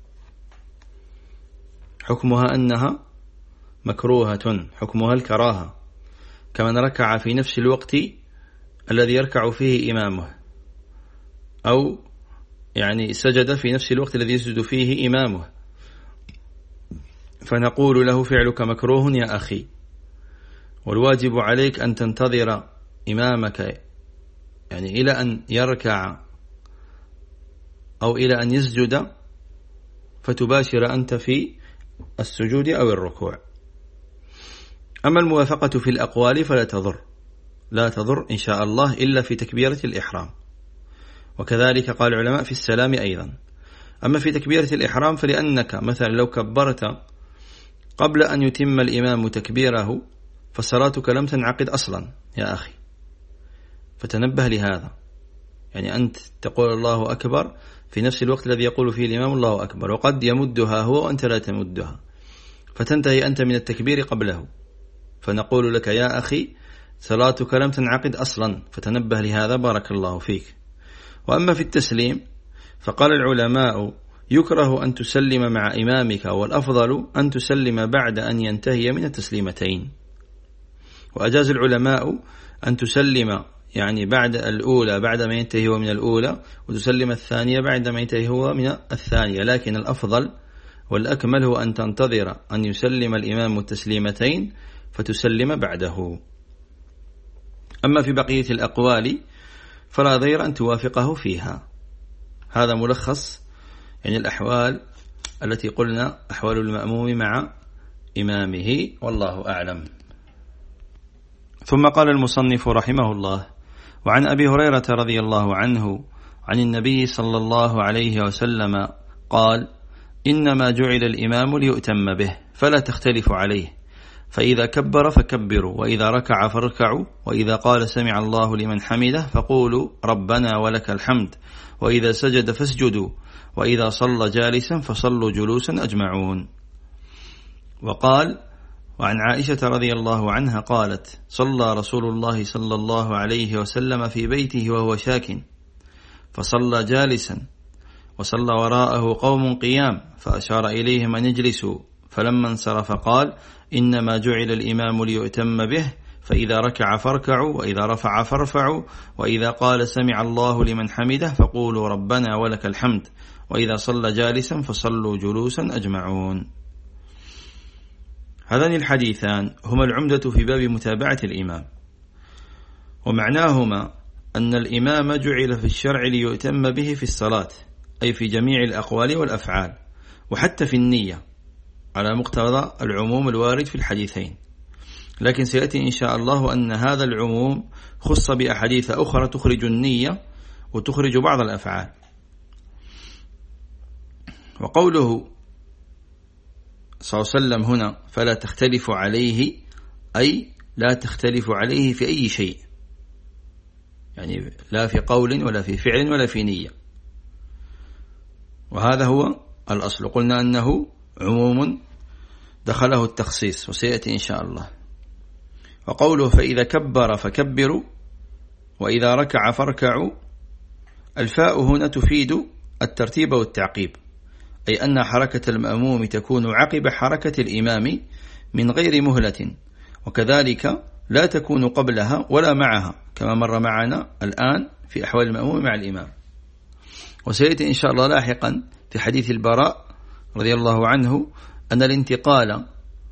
حكمها أنها مكروهة، حكمها الكراهة، كمن ركع في نفس الوقت الذي يركع فيه إمامه، أو يعني سجد في نفس الوقت الذي يسجد فيه إمامه، فنقول له فعلك مكروه يا أخي، والواجب عليك أن تنتظر إمامك يعني إلى أن يركع أو إلى أن يسجد فتباشر أنت في السجود أو الركوع. أما الموافقة في الأقوال فلا تضر، لا تضر إن شاء الله إلا في تكبيرة الإحرام، وكذلك قال العلماء في السلام أيضا. أما في تكبيرة الإحرام فلأنك مثلا لو كبرت قبل أن يتم الإمام تكبيره فصلاتك لم تنعقد أصلا يا أخي، فتنبه لهذا، يعني أنت تقول الله أكبر في نفس الوقت الذي يقول فيه الإمام الله أكبر، وقد يمدها هو وأنت لا تمدها، فتنتهي أنت من التكبير قبله، فنقول لك يا أخي صلاتك لم تنعقد أصلا، فتنبه لهذا بارك الله فيك. وأما في التسليم فقال العلماء يكره أن تسلم مع إمامك، والأفضل أن تسلم بعد أن ينتهي من التسليمتين، وأجاز العلماء أن تسلم يعني بعد الأولى بعد ما ينتهي هو من الأولى، وتسلم الثانية بعد ما ينتهي هو من الثانية، لكن الأفضل والأكمل هو أن تنتظر أن يسلم الإمام التسليمتين فتسلم بعده. أما في بقية الأقوال فلا ضير أن توافقه فيها. هذا ملخص يعني الأحوال التي قلنا أحوال المأموم مع إمامه، والله أعلم. ثم قال المصنف رحمه الله: وعن أبي هريرة رضي الله عنه عن النبي صلى الله عليه وسلم قال: إنما جعل الإمام ليؤتم به فلا تختلف عليه، فإذا كبر فكبروا، وإذا ركع فاركعوا، وإذا قال سمع الله لمن حمده فقولوا ربنا ولك الحمد، وإذا سجد فاسجدوا، وإذا صلى جالسا فصلوا جلوسا أجمعون. وقال: وعن عائشة رضي الله عنها قالت: صلى رسول الله صلى الله عليه وسلم في بيته وهو شاك، فصلى جالسا، وصلى وراءه قوم قيام، فأشار إليهم أن يجلسوا، فلما انصرف قال: إنما جعل الإمام ليؤتم به، فإذا ركع فاركعوا، وإذا رفع فارفعوا، وإذا قال سمع الله لمن حمده فقولوا ربنا ولك الحمد، وإذا صلى جالسا فصلوا جلوسا أجمعون. هذان الحديثان هما العمدة في باب متابعة الإمام، ومعناهما أن الإمام جعل في الشرع ليؤتم به في الصلاة، أي في جميع الأقوال والأفعال، وحتى في النية، على مقتضى العموم الوارد في الحديثين. لكن سيأتي إن شاء الله أن هذا العموم خص بأحاديث أخرى تخرج النية وتخرج بعض الأفعال. وقوله صلى الله عليه وسلم هنا فلا تختلف عليه، أي لا تختلف عليه في أي شيء، يعني لا في قول ولا في فعل ولا في نية، وهذا هو الأصل. قلنا أنه عموم دخله التخصيص، وسيأتي إن شاء الله. وقوله فإذا كبر فكبروا، وإذا ركع فاركعوا، الفاء هنا تفيد الترتيب والتعقيب، أي أن حركة المأموم تكون عقب حركة الإمام من غير مهلة، وكذلك لا تكون قبلها ولا معها، كما مر معنا الآن في أحوال المأموم مع الإمام. وسيأتي إن شاء الله لاحقا في حديث البراء رضي الله عنه أن الانتقال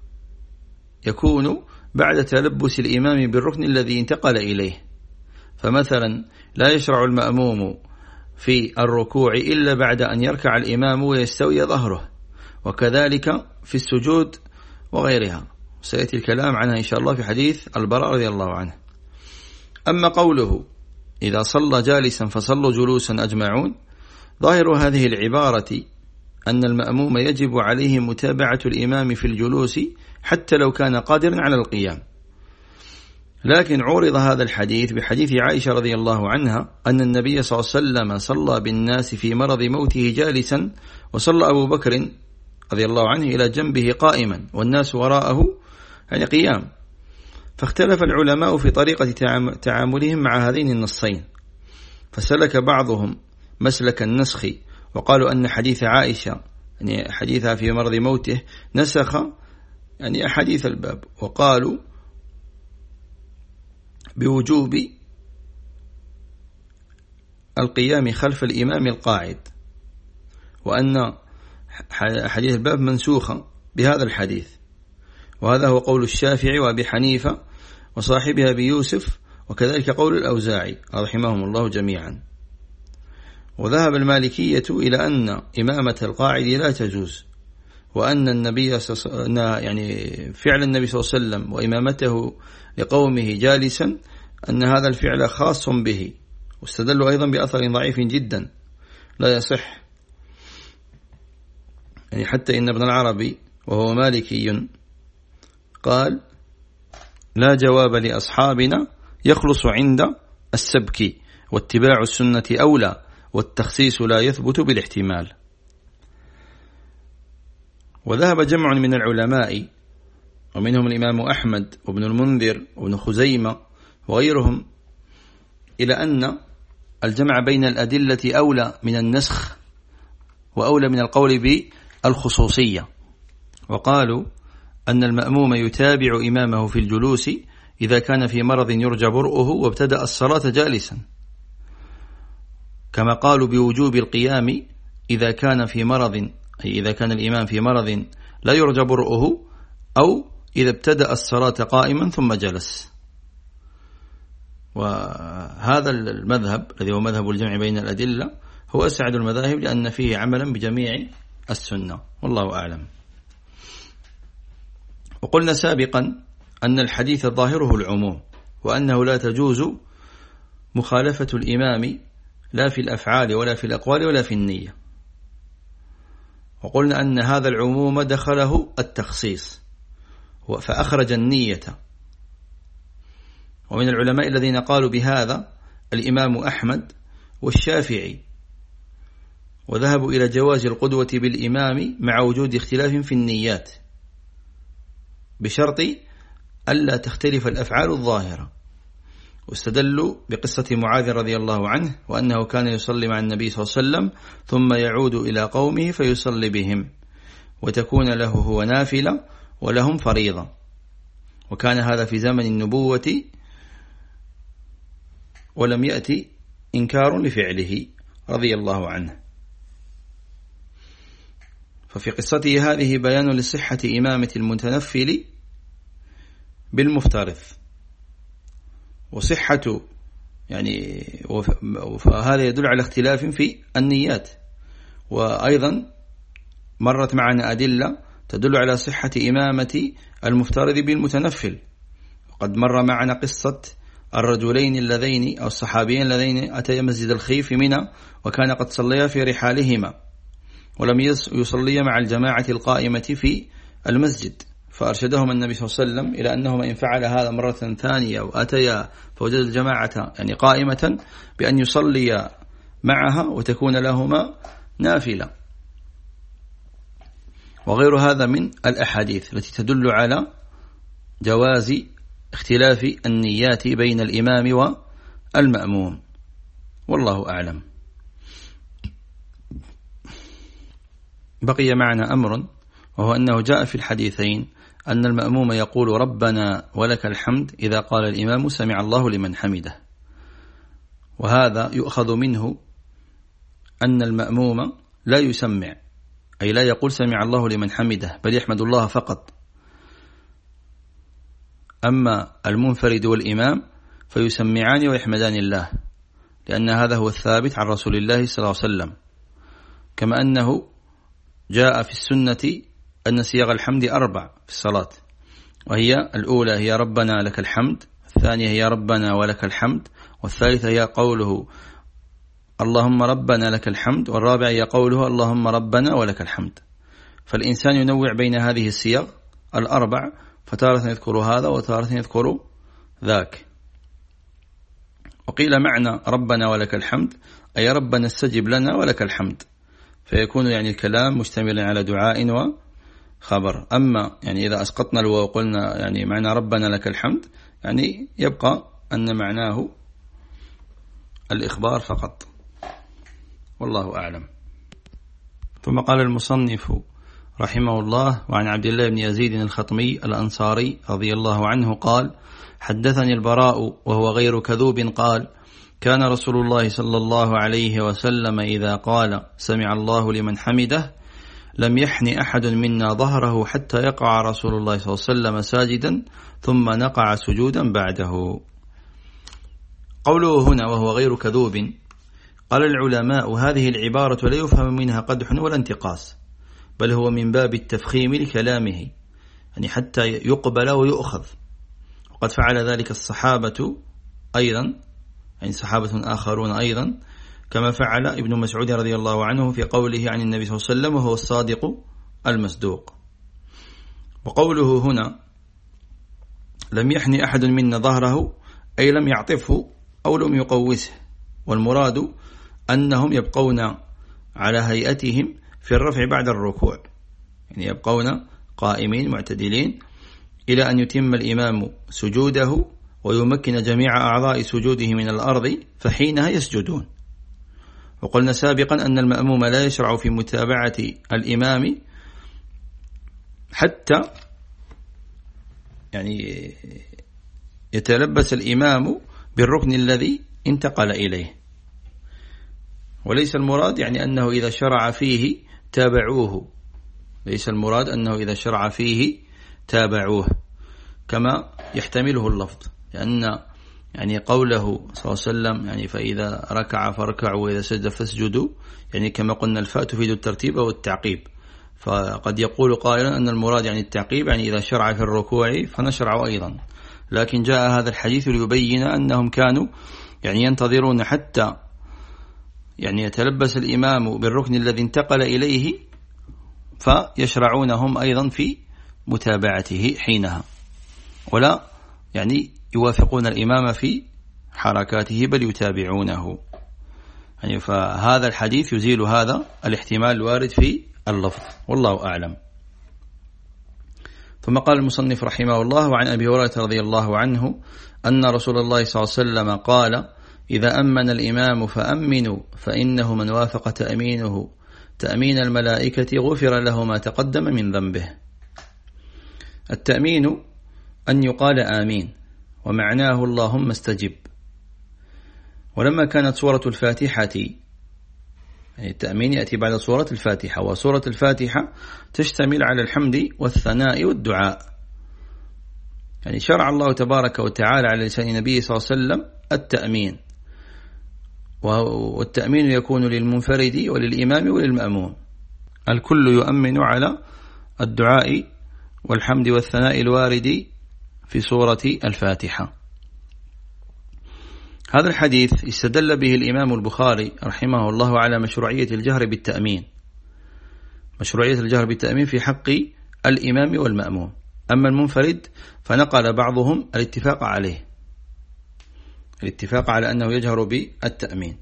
يكون بعد تلبس الإمام بالركن الذي انتقل إليه، فمثلا لا يشرع المأموم في الركوع إلا بعد أن يركع الإمام ويستوي ظهره، وكذلك في السجود وغيرها، سيأتي الكلام عنها إن شاء الله في حديث البراء رضي الله عنه. أما قوله إذا صلى جالسا فصلوا جلوسا أجمعون، ظاهر هذه العبارة أن المأموم يجب عليه متابعة الإمام في الجلوس حتى لو كان قادرا على القيام. لكن عورض هذا الحديث بحديث عائشة رضي الله عنها أن النبي صلى الله عليه وسلم صلى بالناس في مرض موته جالسا، وصلى أبو بكر رضي الله عنه إلى جنبه قائما والناس وراءه يعني قيام، فاختلف العلماء في طريقة تعاملهم مع هذين النصين، فسلك بعضهم مسلك النسخ وقالوا أن حديث عائشة يعني حديثها في مرض موته نسخ يعني أحاديث الباب، وقالوا بوجوب القيام خلف الإمام القاعد، وأن حديث الباب منسوخة بهذا الحديث، وهذا هو قول الشافعي وأبي حنيفة وصاحبها أبي يوسف، وكذلك قول الأوزاعي رحمهم الله جميعا. وذهب المالكية إلى أن إمامة القاعد لا تجوز، وأن النبي يعني فعل النبي صلى الله عليه وسلم وإمامته لقومه جالسا أن هذا الفعل خاص به، واستدلوا أيضا بأثر ضعيف جدا لا يصح، يعني حتى إن ابن العربي وهو مالكي قال لا جواب لأصحابنا يخلص عند السبك، واتباع السنة أولى، والتخصيص لا يثبت بالاحتمال. وذهب جمع من العلماء ومنهم الإمام أحمد وابن المنذر وابن خزيمة وغيرهم إلى أن الجمع بين الأدلة أولى من النسخ وأولى من القول بالخصوصية، وقالوا أن المأموم يتابع إمامه في الجلوس إذا كان في مرض يرجى برؤه وابتدأ الصلاة جالسا، كما قالوا بوجوب القيام إذا كان في مرض، أي إذا كان الإمام في مرض لا يرجى برؤه، أو إذا ابتدأ الصلاة قائما ثم جلس. وهذا المذهب الذي هو مذهب الجمع بين الأدلة هو أسعد المذاهب، لأن فيه عملا بجميع السنة، والله أعلم. وقلنا سابقا أن الحديث ظاهره العموم، وأنه لا تجوز مخالفة الإمام لا في الأفعال ولا في الأقوال ولا في النية. وقلنا أن هذا العموم دخله التخصيص فأخرج النية. ومن العلماء الذين قالوا بهذا الإمام أحمد والشافعي، وذهبوا إلى جواز القدوة بالإمام مع وجود اختلاف في النيات، بشرط ألا تختلف الأفعال الظاهرة. واستدلوا بقصة معاذ رضي الله عنه، وأنه كان يصلي مع النبي صلى الله عليه وسلم ثم يعود إلى قومه فيصلي بهم، وتكون له هو نافلة ولهم فريضة. وكان هذا في زمن النبوة، ولم يأتي إنكار لفعله رضي الله عنه. ففي قصته هذه بيان لصحة إمامة المتنفل بالمفترض، وصحة فهذا يدل على اختلاف في النيات. وأيضا مرت معنا أدلة تدل على صحة إمامة المفترض بالمتنفل. وقد مر معنا قصة الرجلين اللذين أو الصحابيين اللذين أتيا مسجد الخيف منى، وكان قد صليا في رحالهما ولم يصليا مع الجماعة القائمة في المسجد، فأرشدهم النبي صلى الله عليه وسلم إلى أنهما إن فعل هذا مرة ثانية وأتيا فوجد الجماعة قائمة بأن يصلي معها وتكون لهما نافلة. وغير هذا من الأحاديث التي تدل على جواز اختلاف النيات بين الإمام والمأموم، والله أعلم. بقي معنا أمر، وهو أنه جاء في الحديثين أن المأموم يقول ربنا ولك الحمد إذا قال الإمام سمع الله لمن حمده. وهذا يؤخذ منه أن المأموم لا يسمع، أي لا يقول سمع الله لمن حمده، بل يحمد الله فقط. أما المنفرد والإمام فيسمعان ويحمدان الله، لأن هذا هو الثابت عن رسول الله صلى الله عليه وسلم. كما أنه جاء في السنة أن صيغ الحمد 4 في الصلاة، وهي الأولى هي ربنا لك الحمد، الثانية هي ربنا ولك الحمد، والثالثة هي قوله اللهم ربنا لك الحمد، والرابعة هي قوله اللهم ربنا ولك الحمد. فالإنسان ينوع بين هذه الصيغ 4، فتارة يذكر هذا وتارة يذكر ذاك. وقيل معنى ربنا ولك الحمد أي ربنا استجب لنا ولك الحمد، فيكون الكلام مشتملا على دعاء وخبر. أما إذا أسقطنا الواو وقلنا معنى ربنا لك الحمد، يبقى أن معناه الإخبار فقط، والله أعلم. ثم قال المصنف رحمه الله: وعن عبد الله بن يزيد الخطمي الأنصاري رضي الله عنه قال: حدثني البراء وهو غير كذوب قال: كان رسول الله صلى الله عليه وسلم إذا قال سمع الله لمن حمده لم يحن أحد منا ظهره حتى يقع رسول الله صلى الله عليه وسلم ساجدا ثم نقع سجودا بعده. قوله هنا وهو غير كذوب، قال العلماء هذه العبارة لا يفهم منها قدح ولا انتقاص، بل هو من باب التفخيم لكلامه، حتى يقبل ويؤخذ. وقد فعل ذلك الصحابة أيضا، صحابة آخرون أيضا، كما فعل ابن مسعود رضي الله عنه في قوله عن النبي صلى الله عليه وسلم وهو الصادق المصدوق. وقوله هنا لم يحن أحد منا ظهره أي لم يعطفه أو لم يقوسه، والمراد أنهم يبقون على هيئتهم في الرفع بعد الركوع، يبقون قائمين معتدلين إلى أن يتم الإمام سجوده ويمكن جميع أعضاء سجوده من الأرض، فحينها يسجدون. وقلنا سابقا أن المأموم لا يشرع في متابعة الإمام حتى يتلبس الإمام بالركن الذي انتقل إليه، وليس المراد أنه إذا شرع فيه تابعوه، ليس المراد أنه إذا شرع فيه تابعوه كما يحتمله اللفظ، لأن قوله صلى الله عليه وسلم فإذا ركع فاركعوا وإذا سجد فاسجدوا، كما قلنا الفاء تفيد الترتيب أو التعقيب، فقد يقول قائلا أن المراد يعني التعقيب، يعني إذا شرع في الركوع فنشرع أيضا، لكن جاء هذا الحديث ليبين أنهم كانوا يعني ينتظرون حتى يعني يتلبس الإمام بالركن الذي انتقل إليه فيشرعون هم أيضا في متابعته حينها، ولا يعني يوافقون الإمام في حركاته بل يتابعونه. يعني فهذا الحديث يزيل هذا الاحتمال الوارد في اللفظ، والله أعلم. ثم قال المصنف رحمه الله: وعن أبي هريرة رضي الله عنه أن رسول الله صلى الله عليه وسلم قال: إذا أمن الإمام فأمنوا فإنه من وافق تأمينه تأمين الملائكة غفر له ما تقدم من ذنبه. التأمين أن يقال آمين، ومعناه اللهم استجب. ولما كانت سورة الفاتحة، يعني التأمين يأتي بعد سورة الفاتحة، وسورة الفاتحة تشتمل على الحمد والثناء والدعاء، يعني شرع الله تبارك وتعالى على لسان النبي صلى الله عليه وسلم التأمين، والتأمين يكون للمنفرد وللإمام وللمأموم، الكل يؤمن على الدعاء والحمد والثناء الوارد في سورة الفاتحة. هذا الحديث استدل به الإمام البخاري رحمه الله على مشروعية الجهر بالتأمين، مشروعية الجهر بالتأمين في حق الإمام والمأموم. أما المنفرد فنقل بعضهم الاتفاق عليه، الاتفاق على أنه يجهر بالتأمين،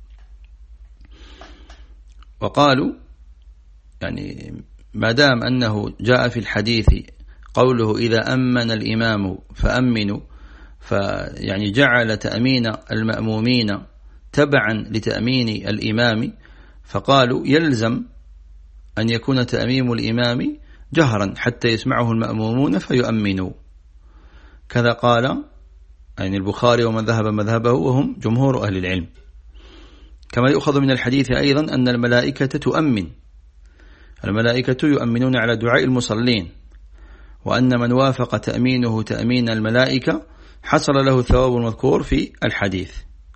وقالوا يعني ما دام أنه جاء في الحديث قوله إذا أمن الإمام فأمنوا، فيعني جعل تأمين المأمومين تبعا لتأمين الإمام، فقالوا يلزم أن يكون تأميم الإمام جهرا حتى يسمعه المأمومون فيؤمنوا. كذا قال يعني البخاري ومن ذهب مذهبه وهم جمهور أهل العلم. كما يؤخذ من الحديث أيضا أن الملائكة تؤمن، الملائكة يؤمنون على دعاء المصلين، وأن من وافق تأمينه تأمين الملائكة حصل له الثواب المذكور في الحديث.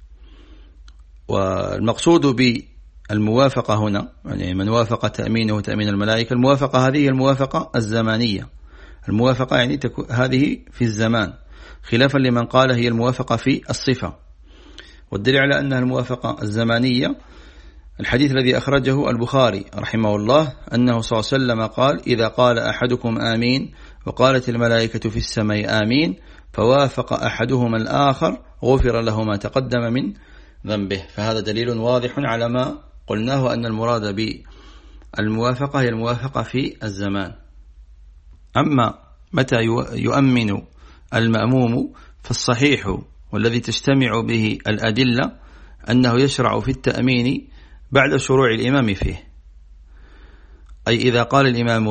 والمقصود بالموافقة هنا يعني من وافق تأمينه تأمين الملائكة، الموافقة هذه الموافقة الزمانية، الموافقة يعني هذه في الزمان، خلافا لمن قال هي الموافقة في الصفة. والدليل على أنها الموافقة الزمانية الحديث الذي أخرجه البخاري رحمه الله أنه صلى الله عليه وسلم قال: إذا قال أحدكم آمين وقالت الملائكة في السماء آمين فوافق أحدهما الآخر غفر له ما تقدم من ذنبه. فهذا دليل واضح على ما قلناه أن المراد بالموافقة هي الموافقة في الزمان. أما متى يؤمن المأموم فالصحيح والذي تجتمع به الأدلة أنه يشرع في التأمين بعد شروع الإمام فيه، أي إذا قال الإمام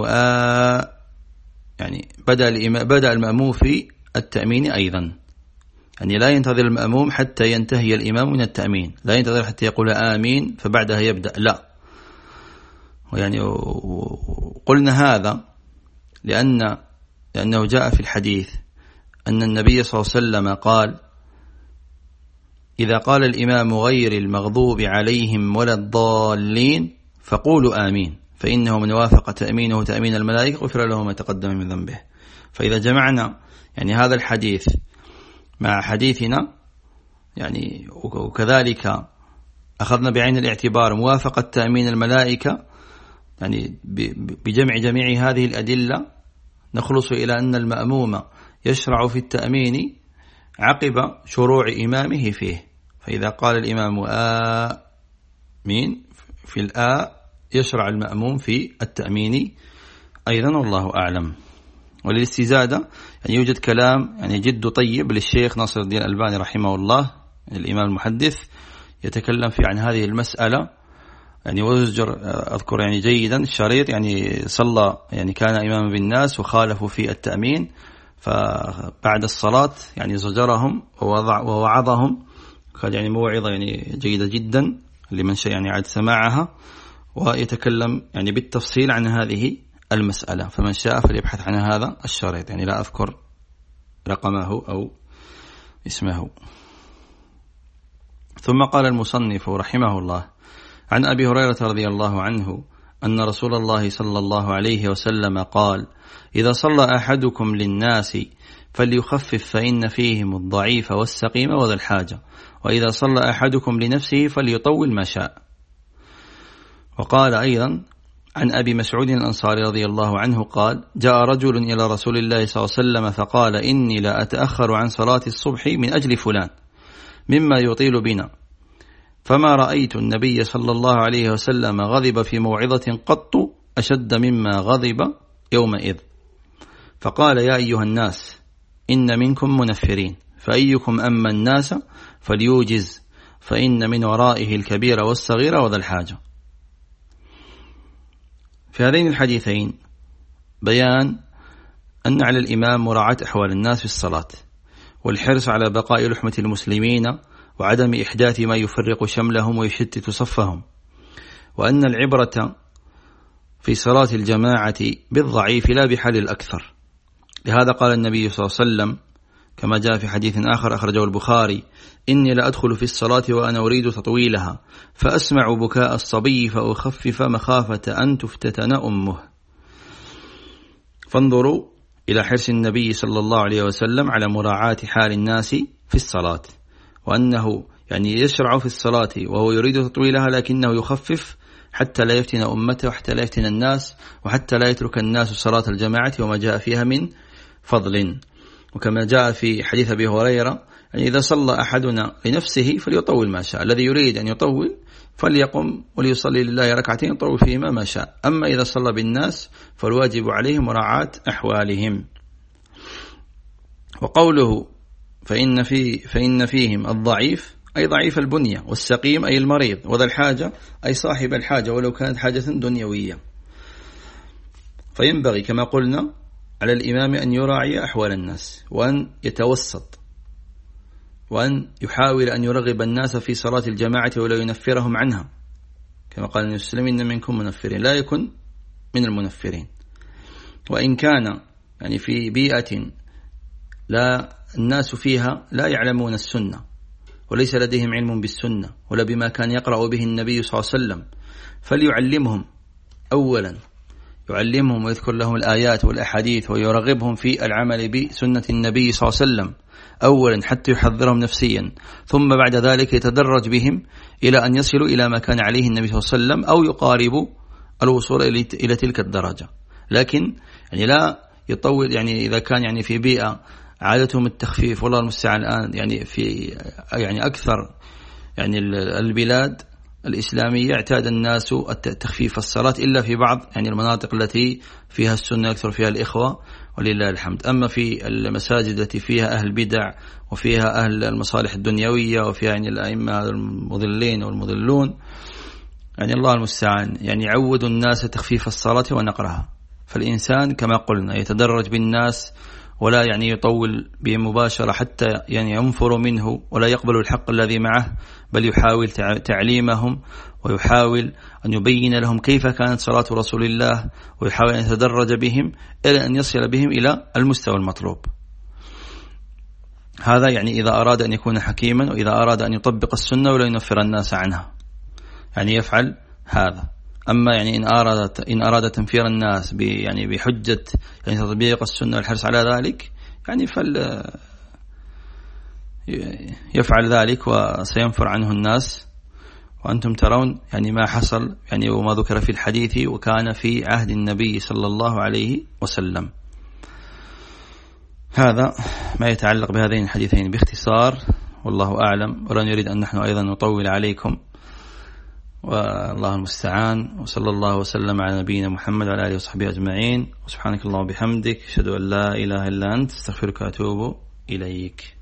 يعني بدأ المأموم في التأمين أيضا، يعني لا ينتظر المأموم حتى ينتهي الإمام من التأمين، لا ينتظر حتى يقول آمين فبعدها يبدأ، لا. يعني قلنا هذا لأنه جاء في الحديث أن النبي صلى الله عليه وسلم قال: إذا قال الإمام غير المغضوب عليهم ولا الضالين فقولوا آمين فإنه من وافق تأمينه تأمين الملائكة غفر له ما تقدم من ذنبه. فإذا جمعنا يعني هذا الحديث مع حديثنا يعني وكذلك أخذنا بعين الاعتبار موافقة تأمين الملائكة، يعني بجمع جميع هذه الأدلة نخلص إلى أن المأموم يشرع في التأمين عقب شروع إمامه فيه. فإذا قال الإمام آمين في يشرع المأموم في التأمين أيضا، والله أعلم. وللاستزادة يعني يوجد كلام يعني جد طيب للشيخ ناصر الدين الألباني رحمه الله الإمام المحدث يتكلم في عن هذه المسألة، يعني ويزجر أذكر يعني جيدا الشريط، يعني صلى يعني كان إماما بالناس وخالفوا في التأمين، فبعد الصلاة يعني زجرهم ووعظهم، قال يعني موعظة يعني جيدة جدا لمن شاء يعني عاد سماعها، ويتكلم يعني بالتفصيل عن هذه المسألة، فمن شاء فليبحث عن هذا الشريط، يعني لا أذكر رقمه أو اسمه. ثم قال المصنف رحمه الله: عن أبي هريرة رضي الله عنه أن رسول الله صلى الله عليه وسلم قال: إذا صلى أحدكم للناس فليخفف فإن فيهم الضعيف والسقيم وذا الحاجة، وإذا صلى أحدكم لنفسه فليطول ما شاء. وقال أيضا عن أبي مسعود الأنصاري رضي الله عنه قال: جاء رجل إلى رسول الله صلى الله عليه وسلم فقال: إني لا أتأخر عن صلاة الصبح من أجل فلان مما يطيل بنا، فما رأيت النبي صلى الله عليه وسلم غضب في موعظة قط أشد مما غضب يومئذ، فقال: يا أيها الناس إن منكم منفرين، فأيكم أما الناس فليوجز، فإن من ورائه الكبير والصغير وذا الحاجة. في هذين الحديثين بيان أن على الإمام مراعاة أحوال الناس في الصلاة، والحرص على بقاء لحمة المسلمين وعدم إحداث ما يفرق شملهم ويشتت صفهم، وأن العبرة في صلاة الجماعة بالضعيف لا بحال الأكثر. لهذا قال النبي صلى الله عليه وسلم كما جاء في حديث آخر أخرجه البخاري: إني لأدخل في الصلاة وأنا أريد تطويلها فأسمع بكاء الصبي فأخفف مخافة أن تفتتن أمه. فانظروا إلى حرص النبي صلى الله عليه وسلم على مراعاة حال الناس في الصلاة، وأنه يعني يشرع في الصلاة وهو يريد تطويلها لكنه يخفف حتى لا يفتن أمته وحتى لا يفتن الناس وحتى لا يترك الناس صلاة الجماعة وما جاء فيها من فضل. وكما جاء في حديث أبي هريرة: يعني إذا صلى أحدنا لنفسه فليطول ما شاء، الذي يريد أن يطول فليقم وليصلي لله ركعتين يطول فيهما ما شاء، أما إذا صلى بالناس فالواجب عليه مراعاة أحوالهم. وقوله فإن فيهم الضعيف أي ضعيف البنية، والسقيم أي المريض، وذا الحاجة أي صاحب الحاجة ولو كانت حاجة دنيوية. فينبغي كما قلنا على الإمام أن يراعي أحوال الناس، وأن يتوسط، وأن يحاول أن يرغب الناس في صلاة الجماعة ولا ينفرهم عنها، كما قال النبي صلى الله عليه وسلم: إن منكم منفرين، لا يكن من المنفرين. وإن كان يعني في بيئة لا الناس فيها لا يعلمون السنة وليس لديهم علم بالسنة ولا بما كان يقرأ به النبي صلى الله عليه وسلم، فليعلمهم أولا، يعلمهم ويذكر لهم الآيات والأحاديث ويرغبهم في العمل بسنة النبي صلى الله عليه وسلم أولا حتى يحذرهم نفسيا، ثم بعد ذلك يتدرج بهم إلى أن يصلوا إلى ما كان عليه النبي صلى الله عليه وسلم أو يقاربوا الوصول إلى تلك الدرجة. لكن يعني لا يطول، يعني إذا كان يعني في بيئة عادتهم التخفيف، والله المستعان الآن يعني في يعني أكثر يعني البلاد الإسلامية اعتاد الناس التخفيف الصلاة إلا في بعض يعني المناطق التي فيها السنة أكثر فيها الإخوة ولله الحمد. أما في المساجد التي فيها أهل بدع وفيها أهل المصالح الدنيوية وفيها يعني الأئمة المضلين والمضلون، يعني الله المستعان يعني يعود الناس تخفيف الصلاة ونقرها. فالإنسان كما قلنا يتدرج بالناس ولا يعني يطول بهم مباشرة حتى يعني ينفر منه ولا يقبل الحق الذي معه، بل يحاول تعليمهم ويحاول أن يبين لهم كيف كانت صلاة رسول الله، ويحاول أن يتدرج بهم إلى أن يصل بهم إلى المستوى المطلوب. هذا يعني إذا أراد أن يكون حكيما، وإذا أراد أن يطبق السنة ولا ينفر الناس عنها يعني يفعل هذا. أما يعني إن أراد تنفير الناس يعني بحجة يعني تطبيق السنة والحرص على ذلك، يعني يفعل ذلك وسينفر عنه الناس. وأنتم ترون يعني ما حصل يعني وما ذكر في الحديث وكان في عهد النبي صلى الله عليه وسلم. هذا ما يتعلق بهذين الحديثين باختصار، والله أعلم، ولن يريد أن نحن أيضا نطول عليكم، والله المستعان. وصلى الله وسلم على نبينا محمد وعلى آله وصحبه أجمعين، وسبحانك اللهم وبحمدك، أشهد أن لا إله إلا أنت، استغفرك وأتوب إليك.